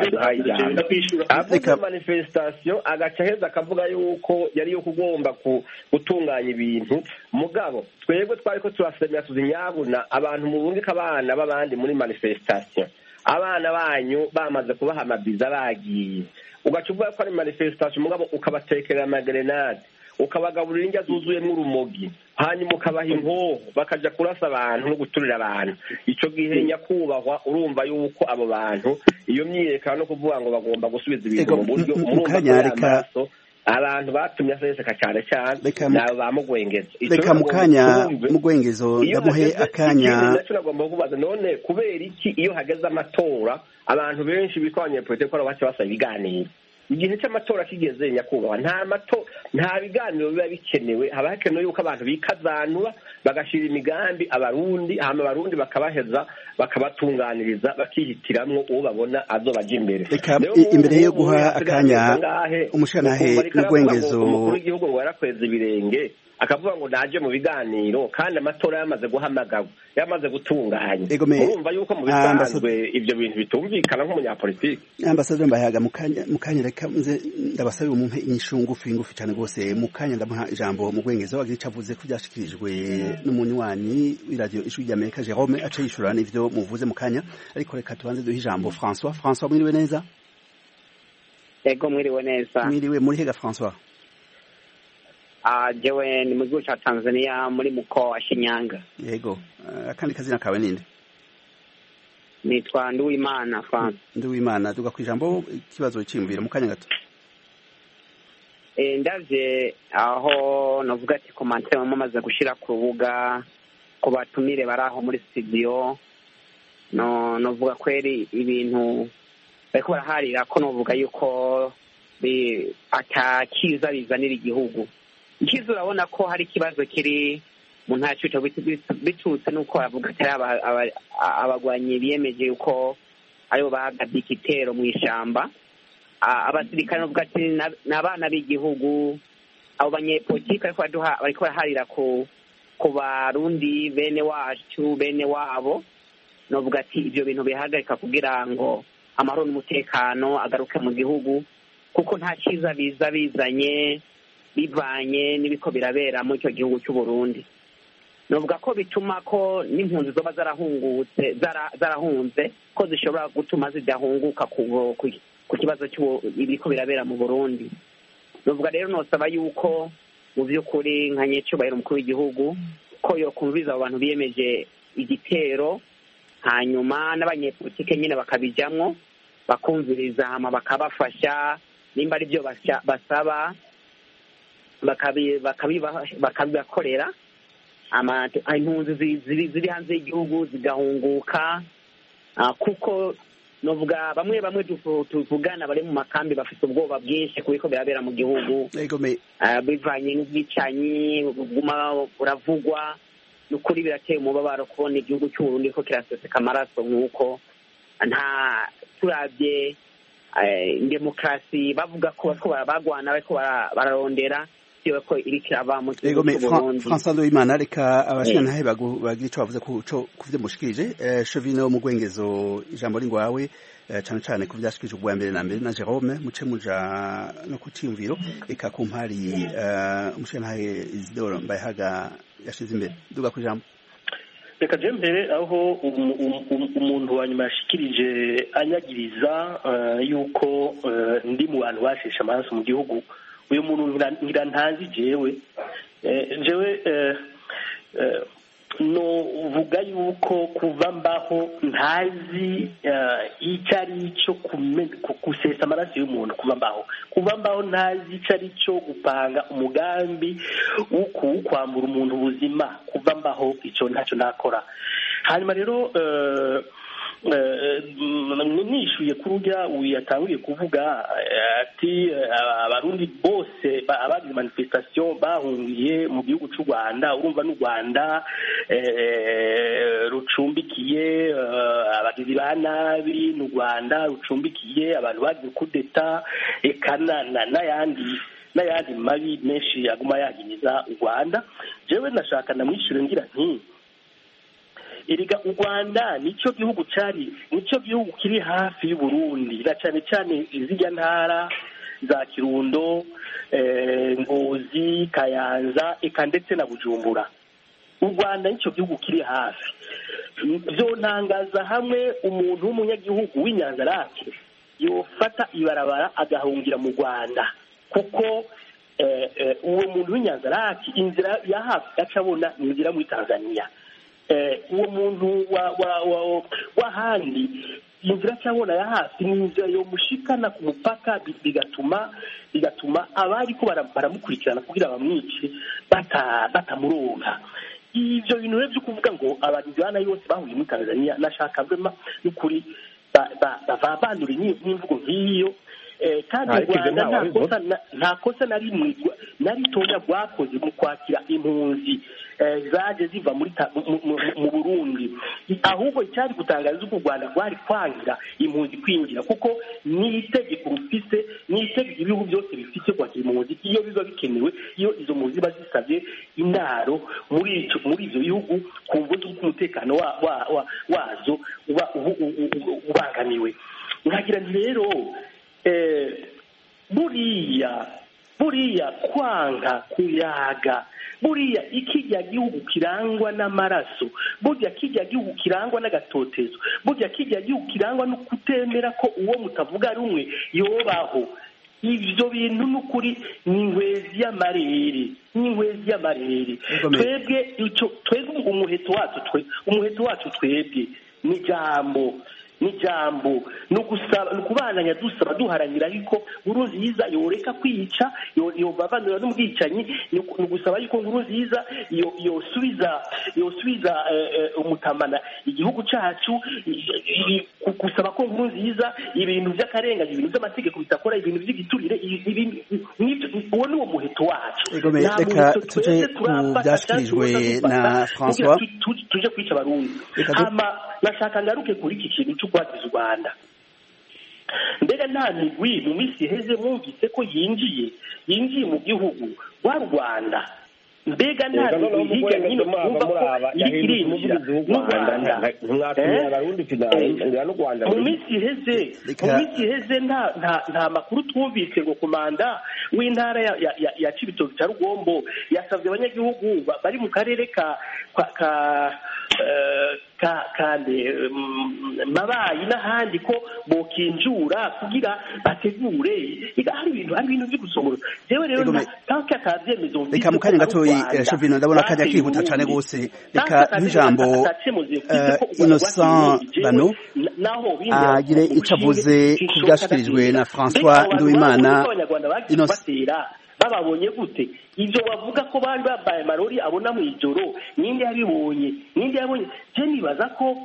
avuga manifestation agaca heza akavuga yuko yari yo kugomba gutunganya ibintu mugabo twebwe twari ko turasemera tuzinyabuna abantu mu Burundi kabana babandi muri manifestation abana banyu bamaze kubaha amabiza bagiye ugaca uvuga ko ari manifestation mugabo ukabatekerera amagrenade ukabagaburira indya zuzuyemo urumogi hanyuma ukabaha inkoho bakaja kurasa abantu no guturira abantu ico gihe nyakubahwa urumva yuko abo bantu iyo myiyerekano no kuvuga ngo bagomba gusubiza ibintu mu buryo urumva abantu batumye aseseka cyane nabo bamugwengeza reka mukanya mugwengezo ndamuhe akanya naco nagomba kubaza none kubera iki iyo hageze amatora abantu benshi bikwanye politike ko bace basaba ibiganiro igihe cy'amatora kigeze nyakubahwa nta biganiro biba bikenewe haba hakenewe yuko abantu bikazanura bagashira imigambi abarundi hama abarundi bakabaheza bakabatunganiriza bakihitiramwo uwo babona azobaje imbere imbere yo guha akanya umushanahe n'ugwengezo umukuru w'igihugu ngo yarakweza ibirenge akavuga ngo naje mu biganiro kandi amatora yamaze guhamagagwa yamaze gutunganya urumva yuko mu bisanzwe ibyo bintu bitumvikana nk'umunyapolitiki ambasaderi Mbayaga mukanya reka ndabasaba umumpe inyishu ngufi cyane rwose mukanya ndamuha ijambo mu Rwengezo wagira icyo avuze ko byashikirijwe n'umunywanyi w'iradio Ijwi ry'Amerika Jerome aca yishura n'ivyo muvuze mukanya ariko reka tubanze duhe ijambo François mwiriwe neza yego mwiriwe neza mwiriwe muri hega François jewe ni mu gihugu ca Tanzania muri mkoa wa Shinyanga. Yego. Akandi kazina kawe ninde? Nitwa Nduwimana France. Nduwimana duga kwijambo ikibazo cyimvira mu kanya gato. Ndavye aho navuga ati commentaire mamaze gushira ku rubuga ko batumire baraho muri studio novuga kweri ibintu bariko baraharira ko novuga yuko atakiza bizanira igihugu. Ikizo urabona ko hari ikibazo kiri mu ntacyo bitutse nuko avuga atari abagwanyi biyemeje yuko aribo bahagaze igitero mu ishamba abasirikare bavuga ati n'abana b'igihugu abo banyepolitike bariko baraharira ku barundi bene wacu bene wabo novuga ati ibyo bintu bihagarika kugira ngo amahoro n'umutekano agaruke mu gihugu kuko nta cyiza biza bizanye bivanye n'ibiko birabera muri icyo gihugu cy'u Burundi novuga ko bituma ko n'impunzi zoba zarahunze ko zishobora gutuma zidahunguka ku kibazo cy'ibiko birabera mu Burundi novuga rero nosaba yuko mu by'ukuri nka nyecubahiro umukuru w'igihugu ko yokumviza abo bantu biyemeje igitero hanyuma n'abanyepolitike nyine bakabijamwo bakumviriza hama bakabafasha nimba ari byo basaba bakabibakorera impunzi ziri hanze y'igihugu zigahunguka kuko novuga bamwe tuvugana bari mu makambi bafite ubwoba bwinshi kubiko birabera mu gihugu bivanye n'ubwicanyi buguma buravugwa n'ukuri birateye umubabaro kubona igihugu cy'u Burundi ko kiraseseka amaraso nk'uko nta turabye demokarasi bavuga ko bariko baragwana bariko bararondera siwe ko iriko irava mu gihugu c'Uburundi. François Ndoimana, reka abashingantahe bagira ico bavuze kuvyo mushikirije. Shovino mu Gwengezo, ijambo ringwawe cane cane ku vyashikije ubwa mbere na mbere na Jerome muce muja no kuciyumviro eka ku mpari umushingantahe Isidore Mbayahaga yashize imbere. Duga ku ijambo. Reka je mbere aho umuntu wa nyuma yashikirije anyagiriza yuko ndi mu bantu bashesha amaraso mu gihugu, uyu muntu ngira ntazi jewe no vuga yuko kuva mbaho ntazi icyo ari cyo gusesa amaraso y'umuntu. Kuva mbaho ntazi icyo ari cyo gupanga umugambi wo kwambura umuntu ubuzima. Kuva mbaho icyo ntacyo nakora. Hanyuma rero nishuye kuri urya yatanguye kuvuga ati abarundi bose abari manifestation bahungiye mu gihugu cy'u Rwanda. Urumva n'u Rwanda rucumbikiye abagizi ba nabi, n'u Rwanda rucumbikiye abantu bagiye kudeta eka n'ayandi mabi menshi aguma yagiriza u Rwanda. Jewe nashaka namwishure ngira nti iriga u Rwanda nicyo gihugu kiri hafi y'u Burundi, na cyane cyane izijya ntara za Kirundo, Ngozi, Kayanza eka ndetse na Bujumbura. U Rwanda nicyo gihugu kiri hafi. Byo ntangaza hamwe umuntu w'umunyagihugu w'Inyanzarake yofata ibarabara agahungira mu Rwanda, kuko uwo muntu w'Inyanzarake inzira ya hafi acabona ni inzira muri Tanzania. Uwo muntu w'ahandi inzira cyabona ya hafi ni inzira yo mushikana ku mupaka, bigatuma abari ko baramukurikirana kugira bamwice batamuronka. Ivyo bintu rero byo kuvuga ngo abagizana yose bahuye muri Tanzania, nashaka vrema n'ukuri bavandura n'imvugo nk'iyo. Kandi u Rwanda nta kosa na rimwe naritonya rwakoze mu kwakira impunzi zaje ziva mu Burundi, ahubwo icyari gutangaza uko u Rwanda rwari kwangira impunzi kwinjira, kuko ni itegeko rufise, ni itegeko ibihugu byose bifite kwakira impunzi iyo biba bikenewe, iyo izo mpunzi bazisabye indaro muri ivyo bihugu ku mvo z'uko umutekano wazo ubangamiwe. Nkagira nti rero buriya kwanga kuyaga, buriya ikijya gihugu kirangwa n'amaraso, burya kijya gihugu kirangwa n'agatotezo, burya kijya gihugu kirangwa no kutemera ko uwo mutavuga rumwe yobaho. Ivyo bintu n'ukuri ni ingwezi y'amarere. Twebwe umuheto wacu twebwe ni jambo no kubananya dusaba duharanira ariko Nkurunziza yoreka kwica, yobavanura n'umwicanyi. Ni gusaba yuko Nkurunziza yosubiza umutamana igihugu cacu, gusaba ko Nkurunziza ibintu by'akarengane, ibintu by'amategeko bitakora, ibintu by'igiturire, uwo ni wo muheto wacu. Reka tuje ku byashyikirijwe na François, tuje kwica abarundi. Nashaka ngaruke kuri iki kintu cyo kwagiza u Rwanda. Mbega nta migwi mu minsi iheze mwumvise ko yinjiye mu gihugu wa Rwanda? Mbega nta migwi hirya nyine twumva ko irinjira mu Rwanda? Mu minsi iheze nta makuru twumvise ngo komanda w'intara ya Cibitoke cya Rugombo yasabye abanyagihugu bari mu karere kandi Mabayi n'ahandi ko bokinjura kugira bategure. Hari ibintu byo gusomora. Jewe rero tanke atavyemezo reka mu kanya gatoyi Shovino, ndabona kajya kihuta cyane gose. Reka nk'ijambo Innocent Bano agire icavuze ku byashyikirijwe na François Nduwimana. Innocent bababonye gute? ibyo bavuga ko bari babaye amarori abona mu ijoro ninde yabibonye je nibaza ko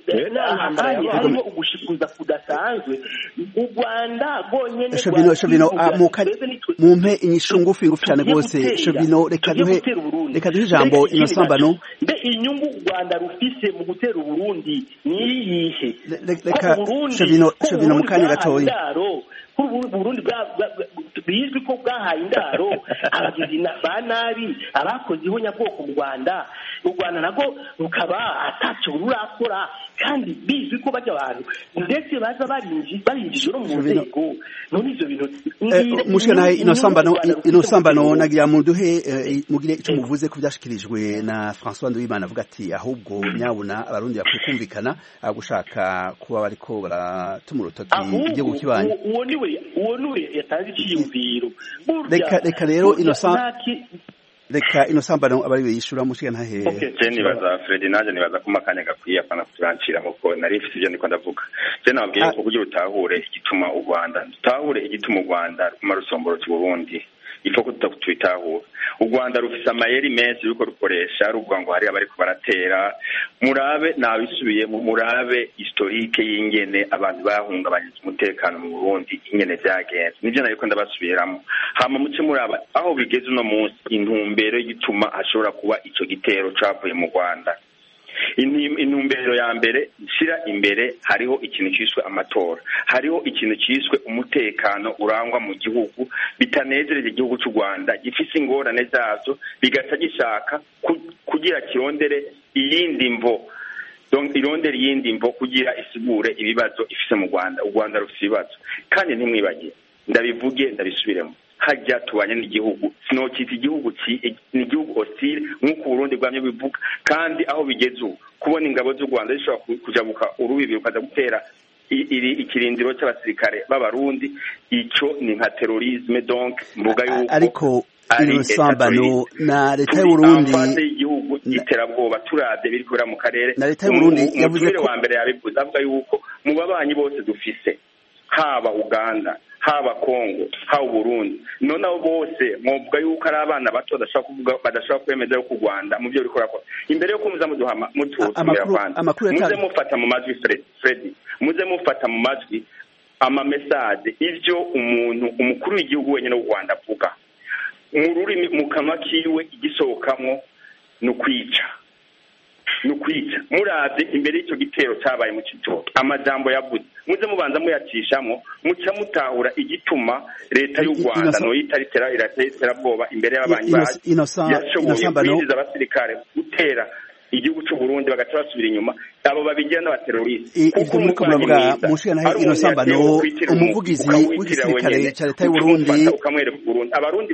harimo ugushikuza kudasanzwe u Rwanda rwonyene Shovino mumpe inyishu ngufi cyane rwose Shovino reka duhe ijambo Inosambano mbe inyungu u Rwanda rufise mu gutera Burundi ni iyihe reka Shovino mu kanya gatoya Burundi bizwi ko bwahaye indaro abagizi ba nabi abakoze ihonyabwoko mu Rwanda u Rwanda nabwo rukaba atacyo rurakora kandi bizwi ko bajya abantu ndetse baza barinjije no mu nzego none ivyo bintu mushikana Inosambano nagira muduhe mugire icyo muvuze ku byashikirijwe na François Nduwimana avuga ati ahubwo nyabuna abarundi bakwiye kumvikana gushaka kuba bariko baratuma urutoki igihugu kibanye uwo niwe yatanze icyiyumviro reka rero Inosambano abari yishura mushikana he je nibaza Ferdinand nibaza ko makanya gakwiye apana kuranshira muko nari mfite ibyo ndiko ndavuga je nabwiye ko kugira utahure igituma u Rwanda ruma rusomboro cy'u Burundi ifo kutitahura u Rwanda rufise amayeri menshi yuko rukoresha ruvuga ngo hari abari kubaratera murabe nabisubiye murabe historique y'ingene abantu bahungabanya umutekano mu Burundi ingene byagenze nivyo nariko ndabasubiramo hama muce muraba aho bigeze no munsi intumbero y'igituma ashobora kuba ico gitero cavuye mu Rwanda intumbero ya mbere shira imbere hariho ikintu cyiswe amatora hariho ikintu cyiswe umutekano urangwa mu gihugu bitanezereje igihugu cy'u Rwanda gifise ingorane zazo bigaca gishaka kugira kirondere iyindi mvo donc irondere iyindi mvo kugira isigure ibibazo ifise mu Rwanda u Rwanda rufise ibibazo kandi ntimwibagiye ndabivuge ndabisubiremo hajya tubanye n'igihugu sinokita igihugu ni igihugu hostile nk'uko Burundi bwamye bivuga kandi aho bigeze kubona ingabo z'u Rwanda zishobora kujabuka urubibi rukaza gutera ikirindiro cy'abasirikare b'abarundi ico ni nka terrorisme donc mvuga yuko ariko Inosambano na leta y'u Burundi igihugu giterabwoba turade biri kubera mu karere na leta y'u Burundi yavuze ko wa mbere yabivuze avuga yuko mu babanyi bose dufise haba Uganda haba Kongo haba Burundi noneho bose mvuga yuko ari abana bato badashobora kwemeza yuko u Rwanda mu byo rikora ko imbere yo kumuza muduhama mutumira kwanda muze mufata mu majwi Freddy muze mufata mu majwi ama message ivyo umukuru w'igihugu wenyine w'u Rwanda avuga mu rurimi mu kanwa kiwe igisohokamwo n'ukwica muraze imbere y'icyo gitero cyabaye mu Cibitoke amajambo yavuze muze mubanza muyacishamo muca mutahura igituma leta y'u Rwanda no iratera bwoba imbere y'abanyi baje yashoboye kwinjiza abasirikare gutera igihugu cy'u Burundi bagaca basubira inyuma abo babigira n'abateroriste kuko muri kuvuga mushikana Inosambano umuvugizi w'igisirikare cya leta y'u Burundi ukamwereka Burundi abarundi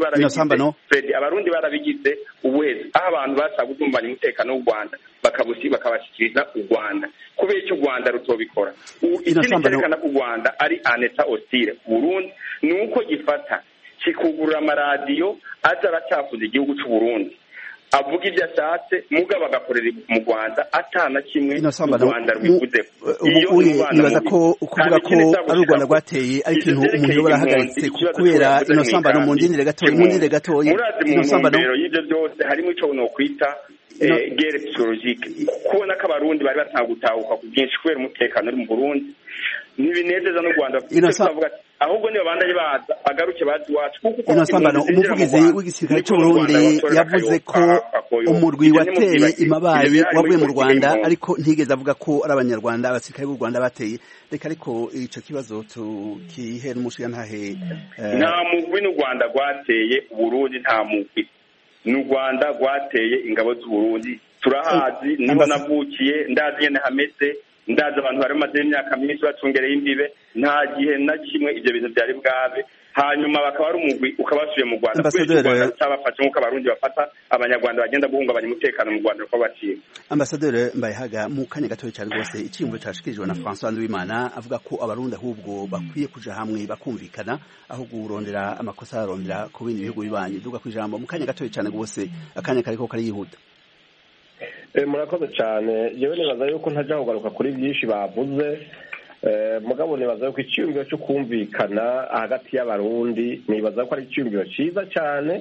barabigize uweze aho abantu bashaka gutumbanya umutekano w'u Rwanda bakabashyikiriza u Rwanda kubera icyo u Rwanda rutobikora ikindi cyerekana ko u Rwanda ari aneta hostile Burundi nuko gifata kikugurura amaradiyo aza aracyafuza igihugu cy'u Burundi avuga ibyo ashatse mugabo agakorera mu Rwanda atana kimwe u Rwanda rwivuze nibaza ko ukuvuga ko ari u Rwanda rwateye ari ikintu umuntu yoba arahagaritse kubera Inosambano mu ndindire gatoya Inosambano y'ibyo byose harimo ico no kwita guerre psychologique kubona ko abarundi bari batagutahuka ku byinshi kubera umutekano uri mu Burundi ntibinezeza n'u Rwanda kuvuga ahubwo niba bandanye baza bagaruke bazi wacu kuko Inosambano umuvugizi w'igisirikare cy'u Burundi yavuze ko umurwi wateye imabayi wavuye mu Rwanda ariko ntigeze avuga ko ari abanyarwanda abasirikare b'u Rwanda bateye reka ariko ico kibazo tukihe n'umushigantahe nta mugwi n'u Rwanda rwateye Burundi nta mugwi n'u Rwanda rwateye ingabo z'u Burundi turahazi niho navukiye ndazi nyene hameze ndaza abantu bari bamaze imyaka myinshi bacungereye imbibe nta gihe na kimwe ibyo bintu byari bwabe hanyuma bakaba ari umugwi ukabasubiye mu Rwanda kubera cyabafashe nk'uko abarundi bafata abanyarwanda bagenda guhungabanya umutekano mu Rwanda uko baciye Ambasaderi Mbayehaga mu kanya gatoya cyane rwose icyumvo cyashikirijwe na François Nduwimana avuga ko abarundi ahubwo bakwiye kuja hamwe bakumvikana aho gurondera amakosa arondera ku bindi bihugu bibanyi duga ku ijambo mu kanya gatoya cyane rwose akanya kariko kari yihuta murakoze cyane yewe nibaza yuko ntajya kugaruka kuri byinshi bavuze mugabo nibaza yuko icyumviro cyo kumvikana hagati y'abarundi nibaza ko ari icyumviro cyiza cyane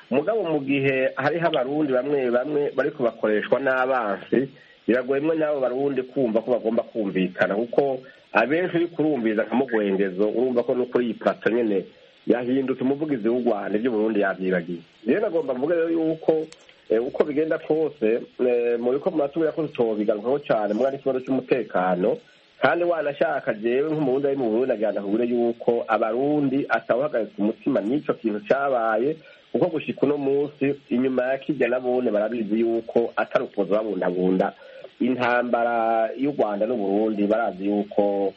mugabo mu gihe hariho abarundi bamwe bamwe bariko bakoreshwa n'abansi biragoyemwe n'abo barundi kumva ko bagomba kumvikana kuko abenshi uri kurumviza nka mugwengezo urumva ko no kuri iyi plateau nyene yahindutse umuvugizi w'u Rwanda ibyo Burundi yavyibagiye rero nagomba mvuge rero yuko uko bigenda kose muriko muratubwira ko tutobigarukaho cyane mwari ikibazo cy'umutekano kandi wanashaka jewe nk'umurundi ari mu Burundi agenda kubwira yuko abarundi atawuhagaritse umutima n'ico kintu cabaye kuko gushika uno munsi inyuma ya kirya nabone barabizi yuko atari ukuza babundabunda intambara y'u Rwanda n'Uburundi barazi yuko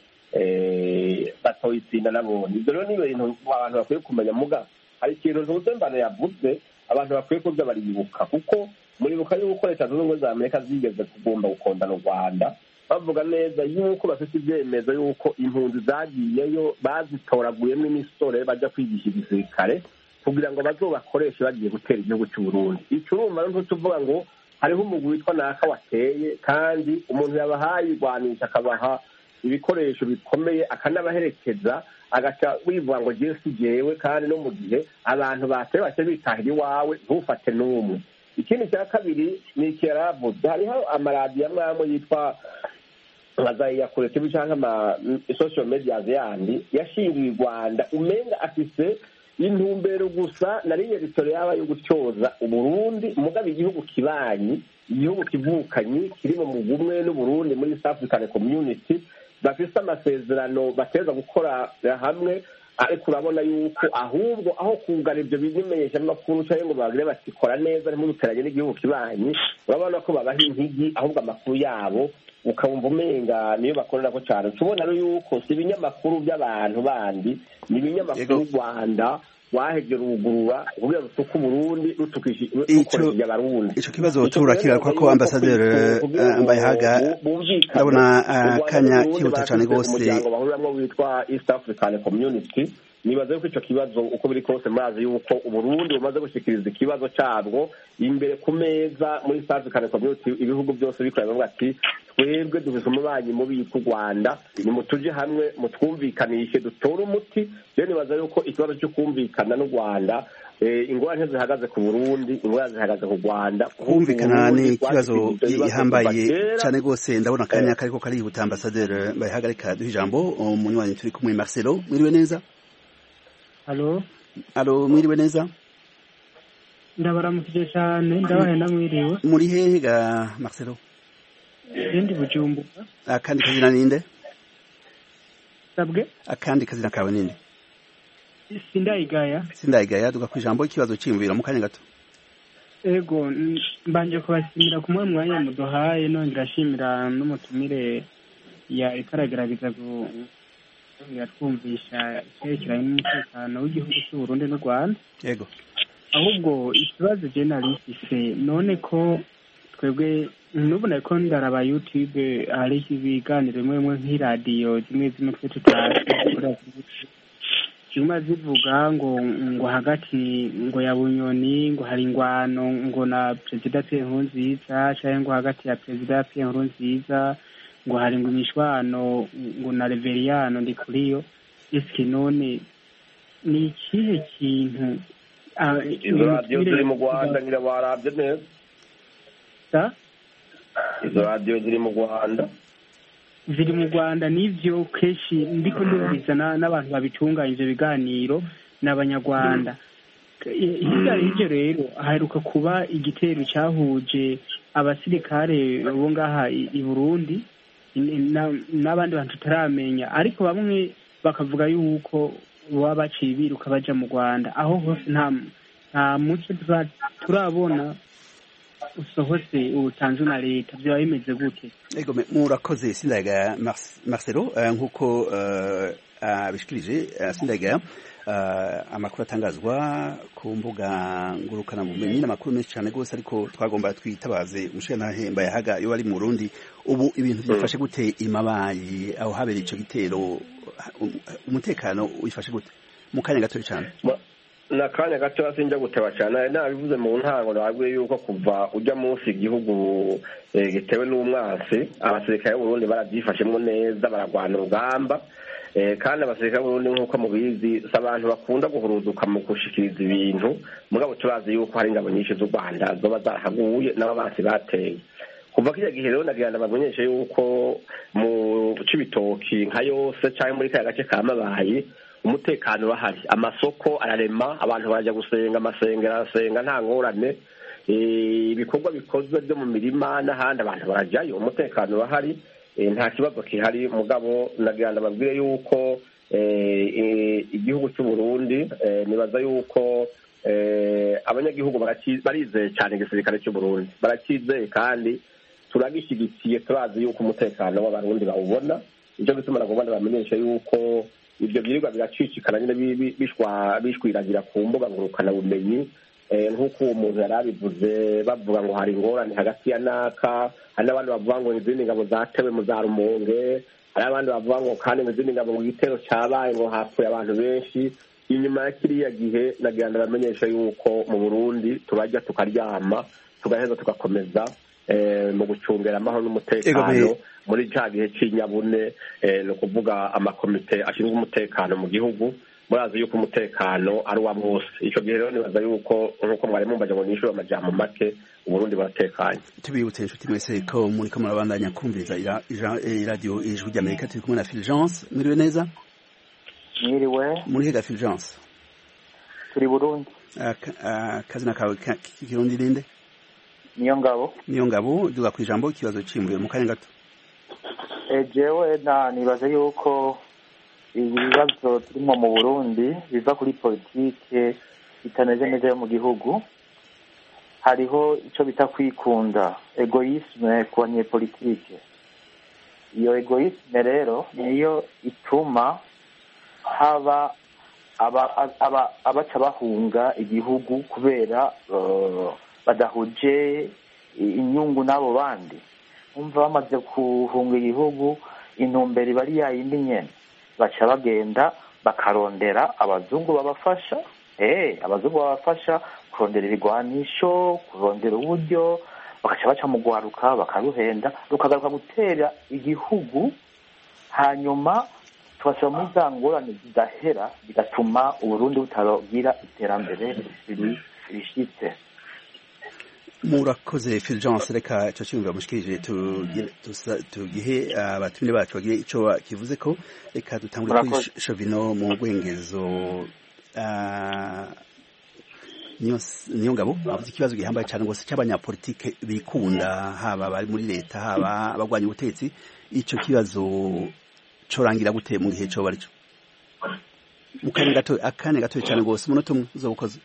batoyitsinda nabone ibyo rero ni ibintu abantu bakwiye kumenya muga hari ikintu ntuzembano yavuze abantu bakwiye kuza baribuka kuko muribuka yuko leta zunze ubumwe za Amerika zigeze kugomba gukondana u Rwanda bavuga neza yuko bafite ibyemezo yuko impunzi zagiyeyo bazitoraguyemo imisore bajya kwigisha igisirikare kugira ngo bazobakoreshe bagiye gutera igihugu cy'u Burundi icyo urumva rero tuvuga ngo hariho umugwi witwa naka wateye kandi umuntu yabahaye irwanisha akabaha ibikoresho bikomeye akanabaherekeza agaca wivuga ngo jesi jewe kandi no mu gihe abantu bateye bace bitahira iwawe ntufate n'umwe ikindi cya kabiri ni ikiravuze hariho amaradiyo amwe yitwa nkazayi ya kure TV cyangwa ama social media yandi yashingiwe i Rwanda umenga afise intumbero gusa nari yeritore yaba yo gutyoza Uburundi mugabe igihugu kibanyi igihugu kivukanyi kirimo mu gumwe n'Uburundi muri East African Community bafise amasezerano bateza gukora hamwe ariko urabona yuko ahubwo aho kugana ibyo bimenyesha amakuru cyangwa ngo bagire batikora neza mu guteranya n'igihugu kibanyi urabona ko babaha intigi ahubwo amakuru yabo ukabumva umenga niyo bakorera ko cyane tubona rero yuko si ibinyamakuru by'abantu bandi ni ibinyamakuru Rwanda wahegera urugurura kugira rutuka Burundi rutukoresheje abarundi ico kibazo turakira ko ambassadeur Mbayahaga ndabona kanya kihuta cyane gose bahuriramo witwa East African Community nibaze yuko ico kibazo uko biri kose murazi yuko Uburundi bumaze gushikiriza ikibazo cyabwo imbere ku meza muri East African Community ibihugu byose bikorera ngo ati twebwe dufise umubanyi mubi ku Rwanda ni mutuje hamwe mutwumvikanishe dutore umuti rero nibaza yuko ikibazo cyo kumvikana n'u Rwanda ingorane zihagaze ku Burundi ingorane zihagaze ku Rwanda kumvikana ni ikibazo gihambaye cyane gose ndabona kanya kariko karihuta ambassadeur Mbayahagarika duha ijambo umunywanyi turi kumwe Marcelo mwiriwe neza Allo mwiriwe neza ndabaramukije cyane ndabahe namwiriwe muri hehe ga Marcelo ndi Bujumbura akandi kazina ninde sabwe akandi kazina kawe ninde Sindayigaya duga kwijambo ikibazo cyimvira mu kanya gato ego mbanje kubasimira kumwe mwanya muduhaye none ndashimira n'umutumire ya ikaragaragaza yatwumvisha icyerekeranye n'umutekano w'igihugu cy'u Burundi n'u Rwanda yego ahubwo ikibazo journalist none ko twebwe nubona ko ndaraba YouTube hari ibiganiro bimwe nk'iradiyo zimwe twe tutashobora cyuma zivuga ngo hagati ngo ya Bunyoni ngo hari ingwano ngo na President Pierre Nkurunziza cyangwa ngo hagati ya President Pierre Nkurunziza ngo hari ngo imishwano ngo na Reveriano ndi kuriyo isi none ni ikihe kintu izo radiyo ziri mu Rwanda ngira barabye neza izo radiyo ziri mu Rwanda nivyo keshi ndiko ndumvizana n'abantu babitunganya ivyo biganiro n'abanyarwanda hirya rero haheruka kuba igitero cyahuje abasirikare bo ngaha i Burundi n'abandi bantu tutaramenya ariko bamwe bakavuga yuko baba baciye biruka baja mu Rwanda aho hose nta muco turabona usohotse utanzwe na leta byaba bimeze gute ego murakoze Sindayigaya Marcelo nkuko abishikirije Sindayigaya amakuru atangazwa ku mbuga ngurukana bumenyi n'amakuru menshi cyane gose ariko twagomba twitabaze umushenantahe Mbayahaga yo ari mu Burundi ubu ibintu byifashe gute imabayi aho habera ico gitero umutekano wifashe gute mu kanya gato cyane nakanya gato asinja guteba cyane nabivuze mu ntango nabwiye yuko kuva ujya munsi igihugu gitewe n'umwansi abasirikare b'u Burundi barabyifashemo neza baragwana urugamba kandi abasirikare b'uburundi nk'uko mubizi si abantu bakunda guhuruduka mu gushikiriza ibintu mugabo turazi yuko hari ingabo nyinshi z'u rwanda zoba zarahaguye n'ababansi bateye kuva kiriya gihe rero nagira ndabamenyeshe yuko mu Cibitoki nka yose cyangwa muri kaya gace ka Mabayi umutekano urahari, amasoko ararema, abantu barajya gusenga, amasengero arasenga nta ngorane, ibikorwa bikozwe byo mu mirima n'ahandi abantu barajyayo, umutekano urahari, nta kibazo kihari. Mugabo nagira ndababwire yuko igihugu cy'u Burundi nibaza yuko abanyagihugu barizeye cyane igisirikare cy'u Burundi, barakizeye kandi turagishyigikiye, turazi yuko umutekano w'abarundi bawubona. Nicyo gituma nagomba bamenyesha yuko ibyo byirirwa biracicikana nyine bishwiragira ku mbuga ngurukanabumenyi, nk'uko uwo muntu yari abivuze, bavuga ngo hari ingorane hagati ya naka, hari n'abandi bavuga ngo izindi ngabo zatewe mu za Rumonge, hari abandi bavuga ngo kandi mu zindi ngabo ngo igitero cyabaye ngo hapfuye abantu benshi. Inyuma ya kiriya gihe nagira ndabamenyesha yuko mu Burundi turajya tukaryama tugaheza tugakomeza mu gucungera amahoro n'umutekano muri cya gihe cy'inyabune, ni ukuvuga amakomite ashinzwe umutekano mu gihugu. Murazi yuko umutekano ari uwa bose. Icyo gihe rero nibaza yuko nk'uko mwari mumbaje ngo nishyure amajambo make, Uburundi buratekanye. Tubibutse inshuti mwese ko muri ko murabandanya kumviriza iradiyo Ijwi ry'Amerika. Turi kumwe na Fulgence. Mwiriwe neza? Mwiriwe. Muri hega Fulgence? Turi Burundi. Kazina kawe k'ikirundi ninde? Niyo ngabo. Niyo ngabo, duga ku ijambo ikibazo cyimbuye mu kanya gato. Jewe nibaza yuko ibibazo turimo mu Burundi biva kuri politike bitameze neza yo mu gihugu. Hariho icyo bita kwikunda, egoisme ku banyepolitike. Iyo egoisme rero niyo ituma haba abaca bahunga igihugu kubera badahuje inyungu n'abo bandi. Umva bamaze kuhunga igihugu, intumbero iba ari yayindi nyene, baca bagenda bakarondera abazungu babafasha, abazungu babafasha kurondera ibigwanisho, kurondera uburyo, bakaca baca mu gwaruka bakaruhenda rukagaruka gutera igihugu, hanyuma tubasaba muri za ngorane zidahera, bigatuma Uburundi butagira iterambere rishitse. Murakoze Fulgence, reka icyo cyumvira mushikirije tugihe abatumire bacu bagire icyo kivuze ko. Reka dutangure kuri Shovino mu Rwengezo. Niyo ngabo avuze ikibazo gihambaye cyane rwose cy'abanyapolitike bikunda, haba bari muri leta haba abagwanya ubutetsi. Icyo kibazo corangira gute mu gihe cyo bari cyo? Mu kanya gato cyane rwose, umunota umwe uzobukoze.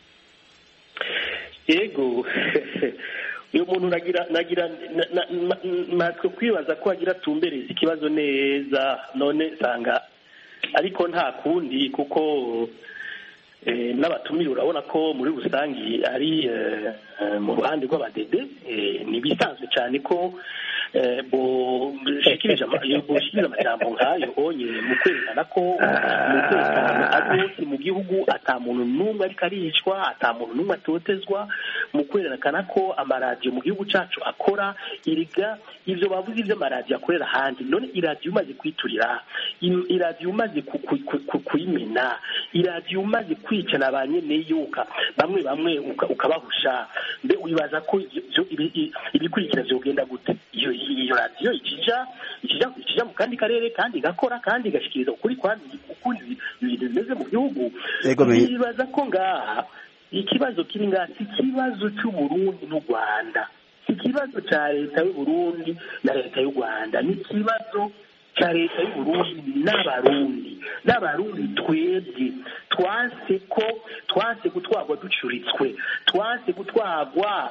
Yego, uyu muntu nagira natwe kwibaza ko agira tumbereza ikibazo neza, none sanga ariko nta kundi, kuko n'abatumire urabona ko muri rusangi ari mu ruhande rw'abadede. Ni bisanzwe cyane ko boshikirije amajambo nk'ayo onye mu kwerekana ko umutekano ari mu gihugu, ata muntu n'umwe ariko aricwa, ata muntu n'umwe atotezwa, mu kwerekana ko amaradiyo mu gihugu cyacu akora. Iriga ivyo bavuze ivy'amaradiyo akorera ahandi, none iradiyo umaze kwiturira, iradiyo umaze kuyimena, iradiyo umaze kwicana ba nyeneyoka bamwe ukabahusha, mbe wibaza ko ibikurikira vyogenda gute? Iyo radiyo ikija mu kandi karere kandi igakora kandi igashikiriza ukuri ukundi ibintu bimeze mu gihugu. Bibaza ko ngaha ikibazo kiri ngaha si ikibazo cy'Uburundi n'u Rwanda, si ikibazo cya leta y'u Burundi na leta y'u Rwanda, ni ikibazo cya leta y'u Burundi n'abarundi twebwe twanse gutwarwa ducuritswe, twanse gutwarwa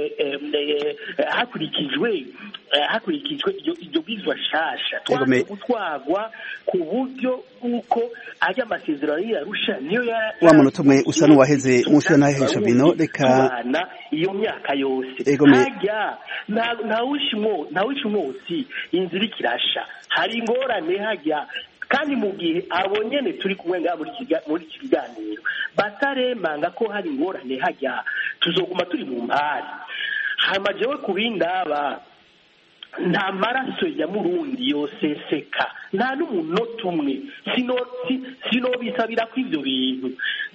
hakurikijwe iryo bwizwa shasha, twanse gutwarwa ku buryo bw'uko ajya amasezerano y'Arusha niyo wa munota umwe usa n'uwaheze musho nahesha bino. Reka iyo myaka yose hajya ntawisha umwotsi inzira ikirasha, hari ingorane hajya, kandi mu gihe abo nyene turi kumwe ngaha muri iki kiganiro bataremanga ko hari ingorane hajya, tuzoguma turi mu mpari. Hama jewe kubindaba nta maraso ya murundi yoseseka nta n'umunota umwe sinobisabira ko ivyo bintu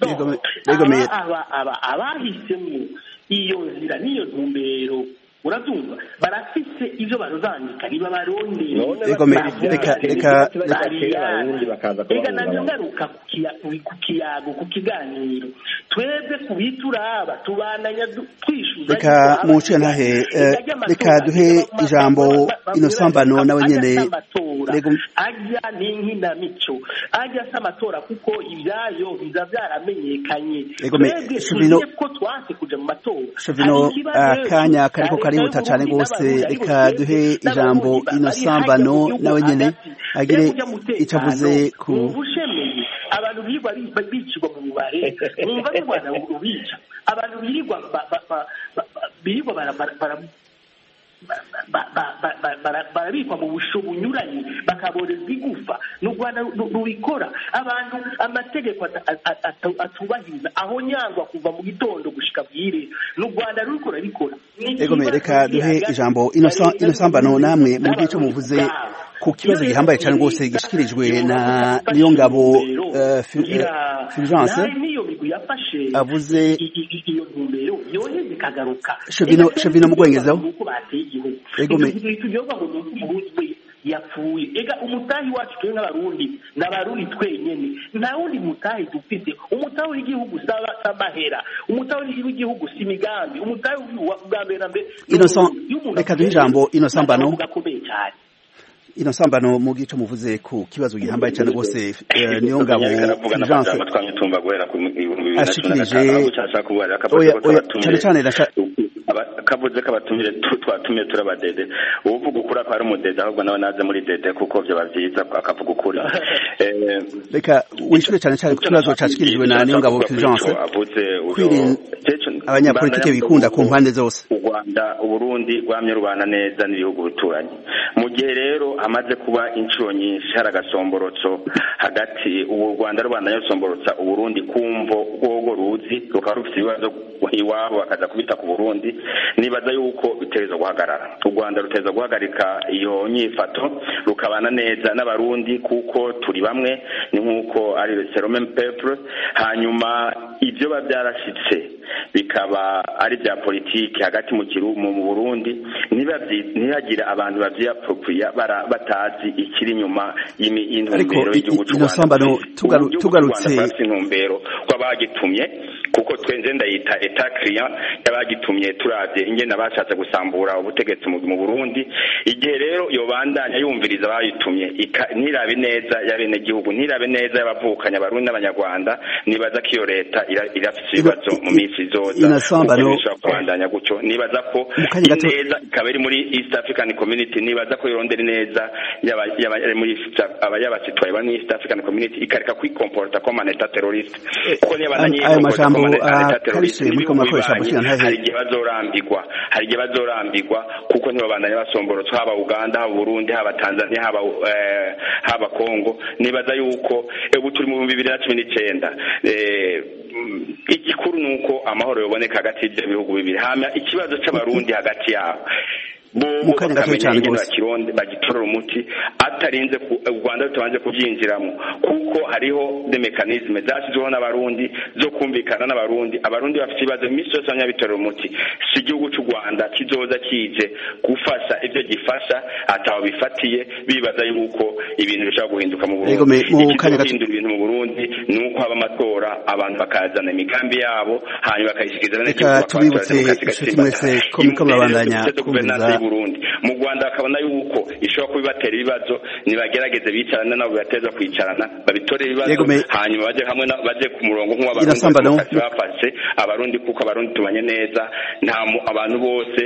abahisemo iyo nzira n'iyo ntumbero urabyumva barafise ivyo barozandika niba barondera reka navyo ngaruka ku kiganiro twebwe kubituraba tubananya twishuza reka muce ntahe reka duhe ijambo Inosambano nawe nyene ajya n'inkinamico ajya s'amatora kuko ibyayo biza byaramenyekanye twebwe ko twase kuja mu matora akanya kariko karihuta cane gose reka duhe ijambo Inosambano nawe nyene agire icavuze ku bushemeye abantu birirwa bicirwa mu mubare mwumva ko bana ubica abantu birirwa barabikwa mu busho bunyuranye bakaborezwa igufa n'u Rwanda rubikora abantu amategeko atubahiriza aho nyangwa kuva mu gitondo gushika bwire n'u Rwanda ruriko rubikora reka duhe ijambo Inosambano namwe mu gihe cyo muvuze ku kibazo gihambaye cyane rwose gishikirijwe na Niyongabo Fulgence avuze iyo ntumbero yoheze kagaruka Chevino mugwengezaho yapfuye ega umutahi wacu twe n'abarundi twenyene nta wundi mutahi dufite umutahi w'igihugu samahera umutahi w'igihugu simigambi umutahi bwa mbere na mbere reka duhe ijambo Inosambano mu gico muvuze ku kibazo gihambaye cyane rwose Niyongabo Fulgence ashikirije cyane kavuze kabatumire twatumye turabadede uvuga ukura ko ari umudede ahubwo nawe naze muri dede kuko byo bavyiza akavuga ukuri reka wishure cyane ku kibazo cyashikirijwe na Niyongabo Fulgence abanyapolitike bikunda ku mpande zose u Rwanda Uburundi rwamye rubana neza n'ibihugu bituranye mu gihe rero hamaze kuba inshuro nyinshi hari agasomborotso hagati u Rwanda rubanda yosomborotsa Uburundi kumvo rwogo ruzi rukaba rufite ibibazo iwabo bakaza kubita ku Burundi nibaza yuko biteza guhagarara u Rwanda ruteza guhagarika iyo nyifato rukabana neza n'abarundi kuko turi bamwe ni nkuko ari Serome Peuple hanyuma ibyo babyarashitse bikaba ari bya politiki hagati mu Burundi ntihagira abantu bavyiappropriate batazi ikiri nyuma y'intumbero y'igihugu cy'u Rwanda tugarutse intumbero kwabagitumye kuko twenze ndayita etat client yabagitumye turavye ingene abashatse gusambura ubutegetsi mu Burundi igihe rero yobandanya yumviriza abayitumye ntirabe neza y'abene gihugu ntirabe neza y'abavukanya abarundi n'abanyarwanda nibaza ko iyo leta irafite ibibazo mu minsi izoza kubandanya gutyo nibaza ko neza ikaba iri muri East African Community nibaza ko irondera neza y'abasitwaye bari muri East African Community ikareka kwikomporta comme un état terroriste kuko nibandanye hari igihe bazorambirwa kuko ntibabandanya basomborotse haba Uganda haba Burundi haba Tanzania haba Congo nibaza yuko ubu turi mu 2019 igikuru nuko amahoro yoboneka hagati y'ibyo bihugu bibiri hama ikibazo c'abarundi hagati yabo bagitorora umuti atarinze u Rwanda rutabanje kubyinjiramo kuko hariho de mechanisme zashyizweho n'abarundi zo kumvikana n'abarundi abarundi bafite ibibazo iminsi yose abanyabitorera umuti si igihugu cy'u Rwanda kizoza kije gufasha ibyo gifasha ataho bifatiye bibaza yuko ibintu bishobora guhinduka mu Burundi guhindura ibintu mu Burundi nuko haba amatora abantu bakazana imigambi yabo hanyuma bakayishikiriza n'agihugu Burundi mu Rwanda akabona yuko ishobora kubibatera ibibazo nibagerageze bicarana nabo bateza kwicarana babitorera ibibazo hanyuma baje hamwe baje ku murongo nk'abarundi bafashe abarundi kuko abarundi tubanye neza nta abantu bose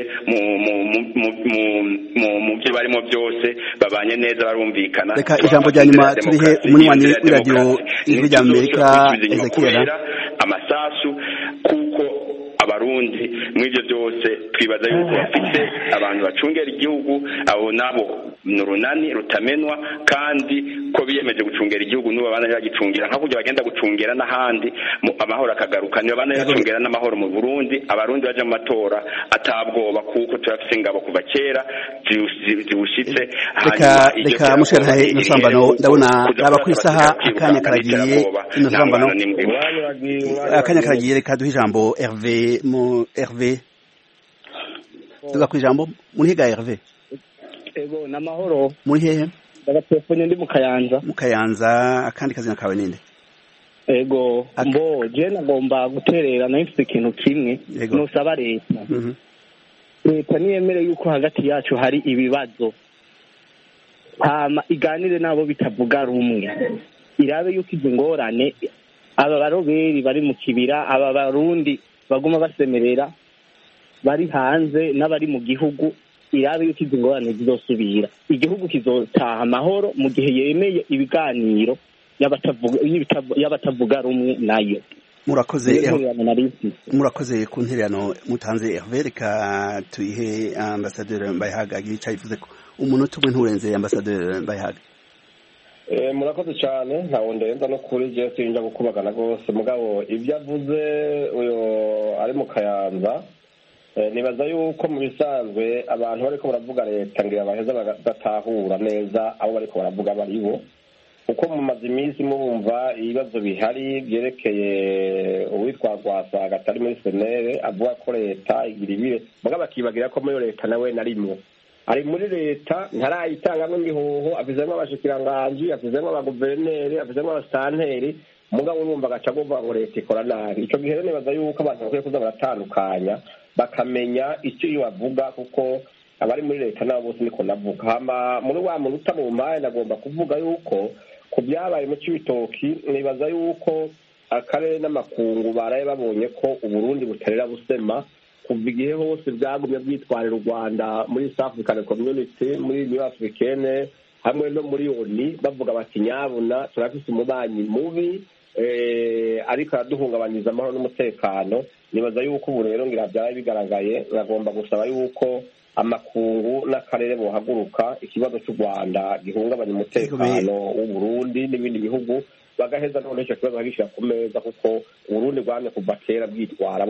mu byo barimo byose babanye neza barumvikana reka ijambo rya nyuma turihe umunywanyi w'iradio ijwi rya Amerika Ezekiel amasasu kuko abarundi mw'ivyo byose twibaza yuko bafite abantu bacungera igihugu abo nabo n'urunani rutamenwa kandi ko biyemeje gucungera igihugu n'ubu abana bagicungira nka kujya bagenda gucungera n'ahandi amahoro akagaruka niyo abana bacungera n'amahoro mu Burundi abarundi baje mu matora atabwoba kuko turafise ingabo kuva kera zibushitse. Reka musherahe Innocent ndabona aba kwisaha akanya karagiye Innocent akanya karagiye reka duhe ijambo Hervé tuga kwijambo murihiga Hervé. Ego namahoro muri hehe? Ndagatelefone ndi mu Kayanza akandi kazina kawe ninde? Ego mbo je nagomba guterera nafite ikintu kimwe nusaba leta. Leta niyemere yuko hagati yacu hari ibibazo hama iganire nabo bitavuga rumwe irabe yuko izo ngorane aba baroberi bari mu kibira aba barundi baguma basemerera bari hanze n'abari mu gihugu irabe yuko izo ngorane zizosubira igihugu kizotaha amahoro mu gihe yemeye ibiganiro y'abatavuga rumwe nayo. Murakoze ku ntererano mutanze Hervé reka tuyihe Ambassadeur Mbayahaga yicaye ivuze ko umuntu tumwe nturenze Ambassadeur Mbayahaga. Murakoze cyane ntawo ndenza no kuri je sinja gukubagana gose mugabo ibyo avuze uyo ari mu Kayanza nibaza yuko mu bisanzwe abantu bariko baravuga leta ngira baheza bagatahura neza abo bariko baravuga baribo uko mu mazi iminsi mubumva ibibazo bihari byerekeye uwitwa Rwasa gatari muri senere avuga ko leta igira ibire mugabo akibagira ko muri leta nawe narimwe ari muri leta ntarayitangamwe imihoho afizemo abashikiranganji afizemo abaguverineri afizemo abasanteri mugabo urumva gaca gova ngo leta ikora nabi ico gihe nibaza yuko abantu bakwiye kuza baratandukanya bakamenya icyo iyo bavuga kuko abari muri leta nabo bose niko navuga hama muri wa muntu utamumpaye nagomba kuvuga yuko ku byabaye mu Cibitoki nibaza yuko akarere n'amakungu baraye babonye ko Uburundi butarera busema kuva igihe hose byagumye bwitwarira u Rwanda muri South African Community muri New African hamwe no muri ONU bavuga bati nyabuna turafise umubanyi mubi ariko araduhungabanyiriza amahoro n'umutekano nibaza yuko ubu rero ngira byabaye bigaragaye bagomba gusaba yuko amakungu n'akarere bohaguruka ikibazo cy'u Rwanda gihungabanya umutekano w'u Burundi n'ibindi bihugu bagaheza none cyo kibazo bagishira ku meza kuko Burundi rwamye kuva kera bwitwara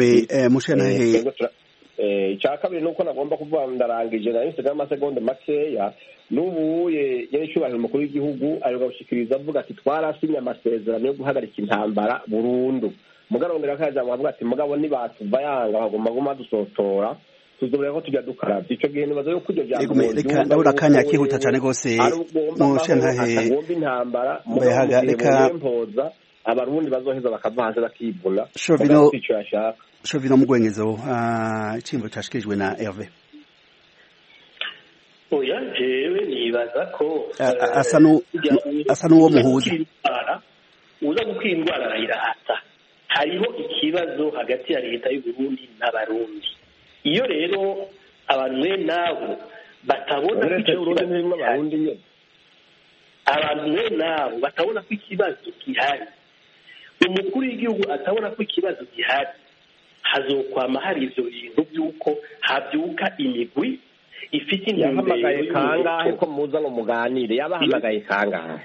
icyakabiri nuko nagomba kuvuga ndarangije na Instagram amasegonda makeya n'ubuye y'icubahiro umukuru w'igihugu ayoga gushikiriza avuga ati twarasinye amasezerano yo guhagarika intambara burundu mugarondera kaza bavuga ati mugabo nibatuva yanga bagomba dusotora tuzobera ko tujya dukaraba ico gihe nibaza yo kujya jambo reka ndabura kanya kihuta cyane gose mu shantahe intambara Mbayahaga reka mpoza abarundi bazoheza bakava hanze bakibula Shovino mugwengezo icimbo cyashikirijwe na Hervé. Oya jewe nibaza ko asa n'uwo muhuza uza gukwindwara arayirata hariho ikibazo hagati ya leta y'u Burundi n'abarundi iyo rero abantu nabo batabona ko batabona ko ikibazo gihari umukuru w'igihugu atabona ko ikibazo gihari hazokwama hari ivyo bintu by'uko habyuka imigwi ifite intumbero kangahe ko muza ngo muganire yabahamagaye kangahe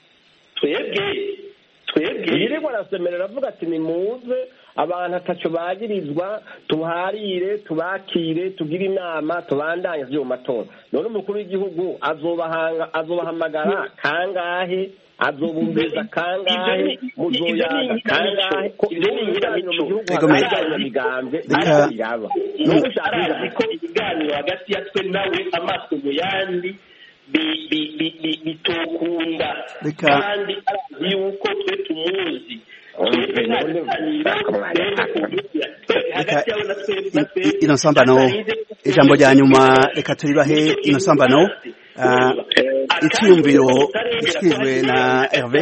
twebwe yiriko arasemerera avuga ati ni muze abantu ataco bagirizwa tuharire tubakire tugire inama tubandanye vyo matora none umukuru w'igihugu azobahamagara kangahe azobumbiza kangahe muzoyaga kangahe ko ibiganiro hagati ya twe nawe amaso mu yandi bitokunda kandi arazi yuko twe tumuzi Innocent ijambo rya nyuma reka turibahe Innocent icyumviro gishikirijwe na Hervé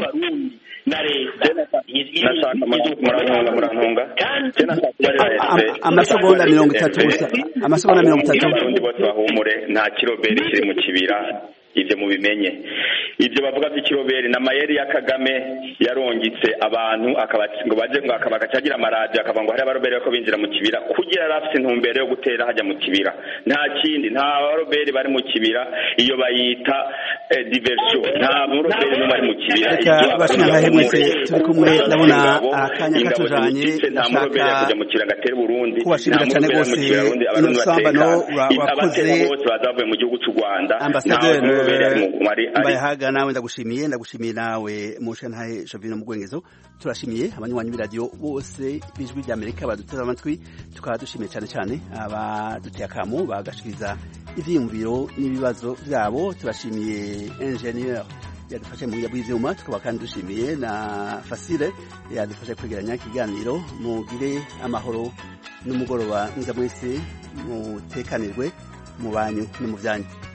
amasegonda 30 gusa amasegonda 30 bose bahumure nta kiroberi kiri mu kibira ibyo mubimenye. Ibyo bavuga by'ikiroberi na mayeri ya Kagame yarongitse abantu ngo baje ngo akabagacagira amaradiyo akavuga ngo hari abaroberi ko binjira mu kibira kugira rafise intumbero yo gutera hajya mu kibira. Nta kindi, nta baroberi bari mu kibira, iyo bayita diversion. Nta baroberi no bari mu kibira. Bashaka mwese turi kumwe, ndabona akanya katujanye, nta muroberi kujya mu kibira gatera Burundi. Kubashimira cyane gose Innocent wakoze bose bazavuye mu gihugu cy'u Rwanda. Mbayahaga nawe ndagushimiye nawe Mushantahe Jovino Mugwengezo. Turashimiye abanywanyi b'iradio bose bijwi rya Amerika badutera amatwi, tukaba dushimiye cyane abaduteye akamo bagashikiriza ivyiyumviro n'ibibazo byabo. Turashimiye ingenieur yadufashe mu bw'ivyuma, tukaba kandi dushimiye na Fasile yadufashe kwegeranya ikiganiro. Mugire amahoro n'umugoroba mwiza mwese, mutekanirwe mu banyu no mu byanyu.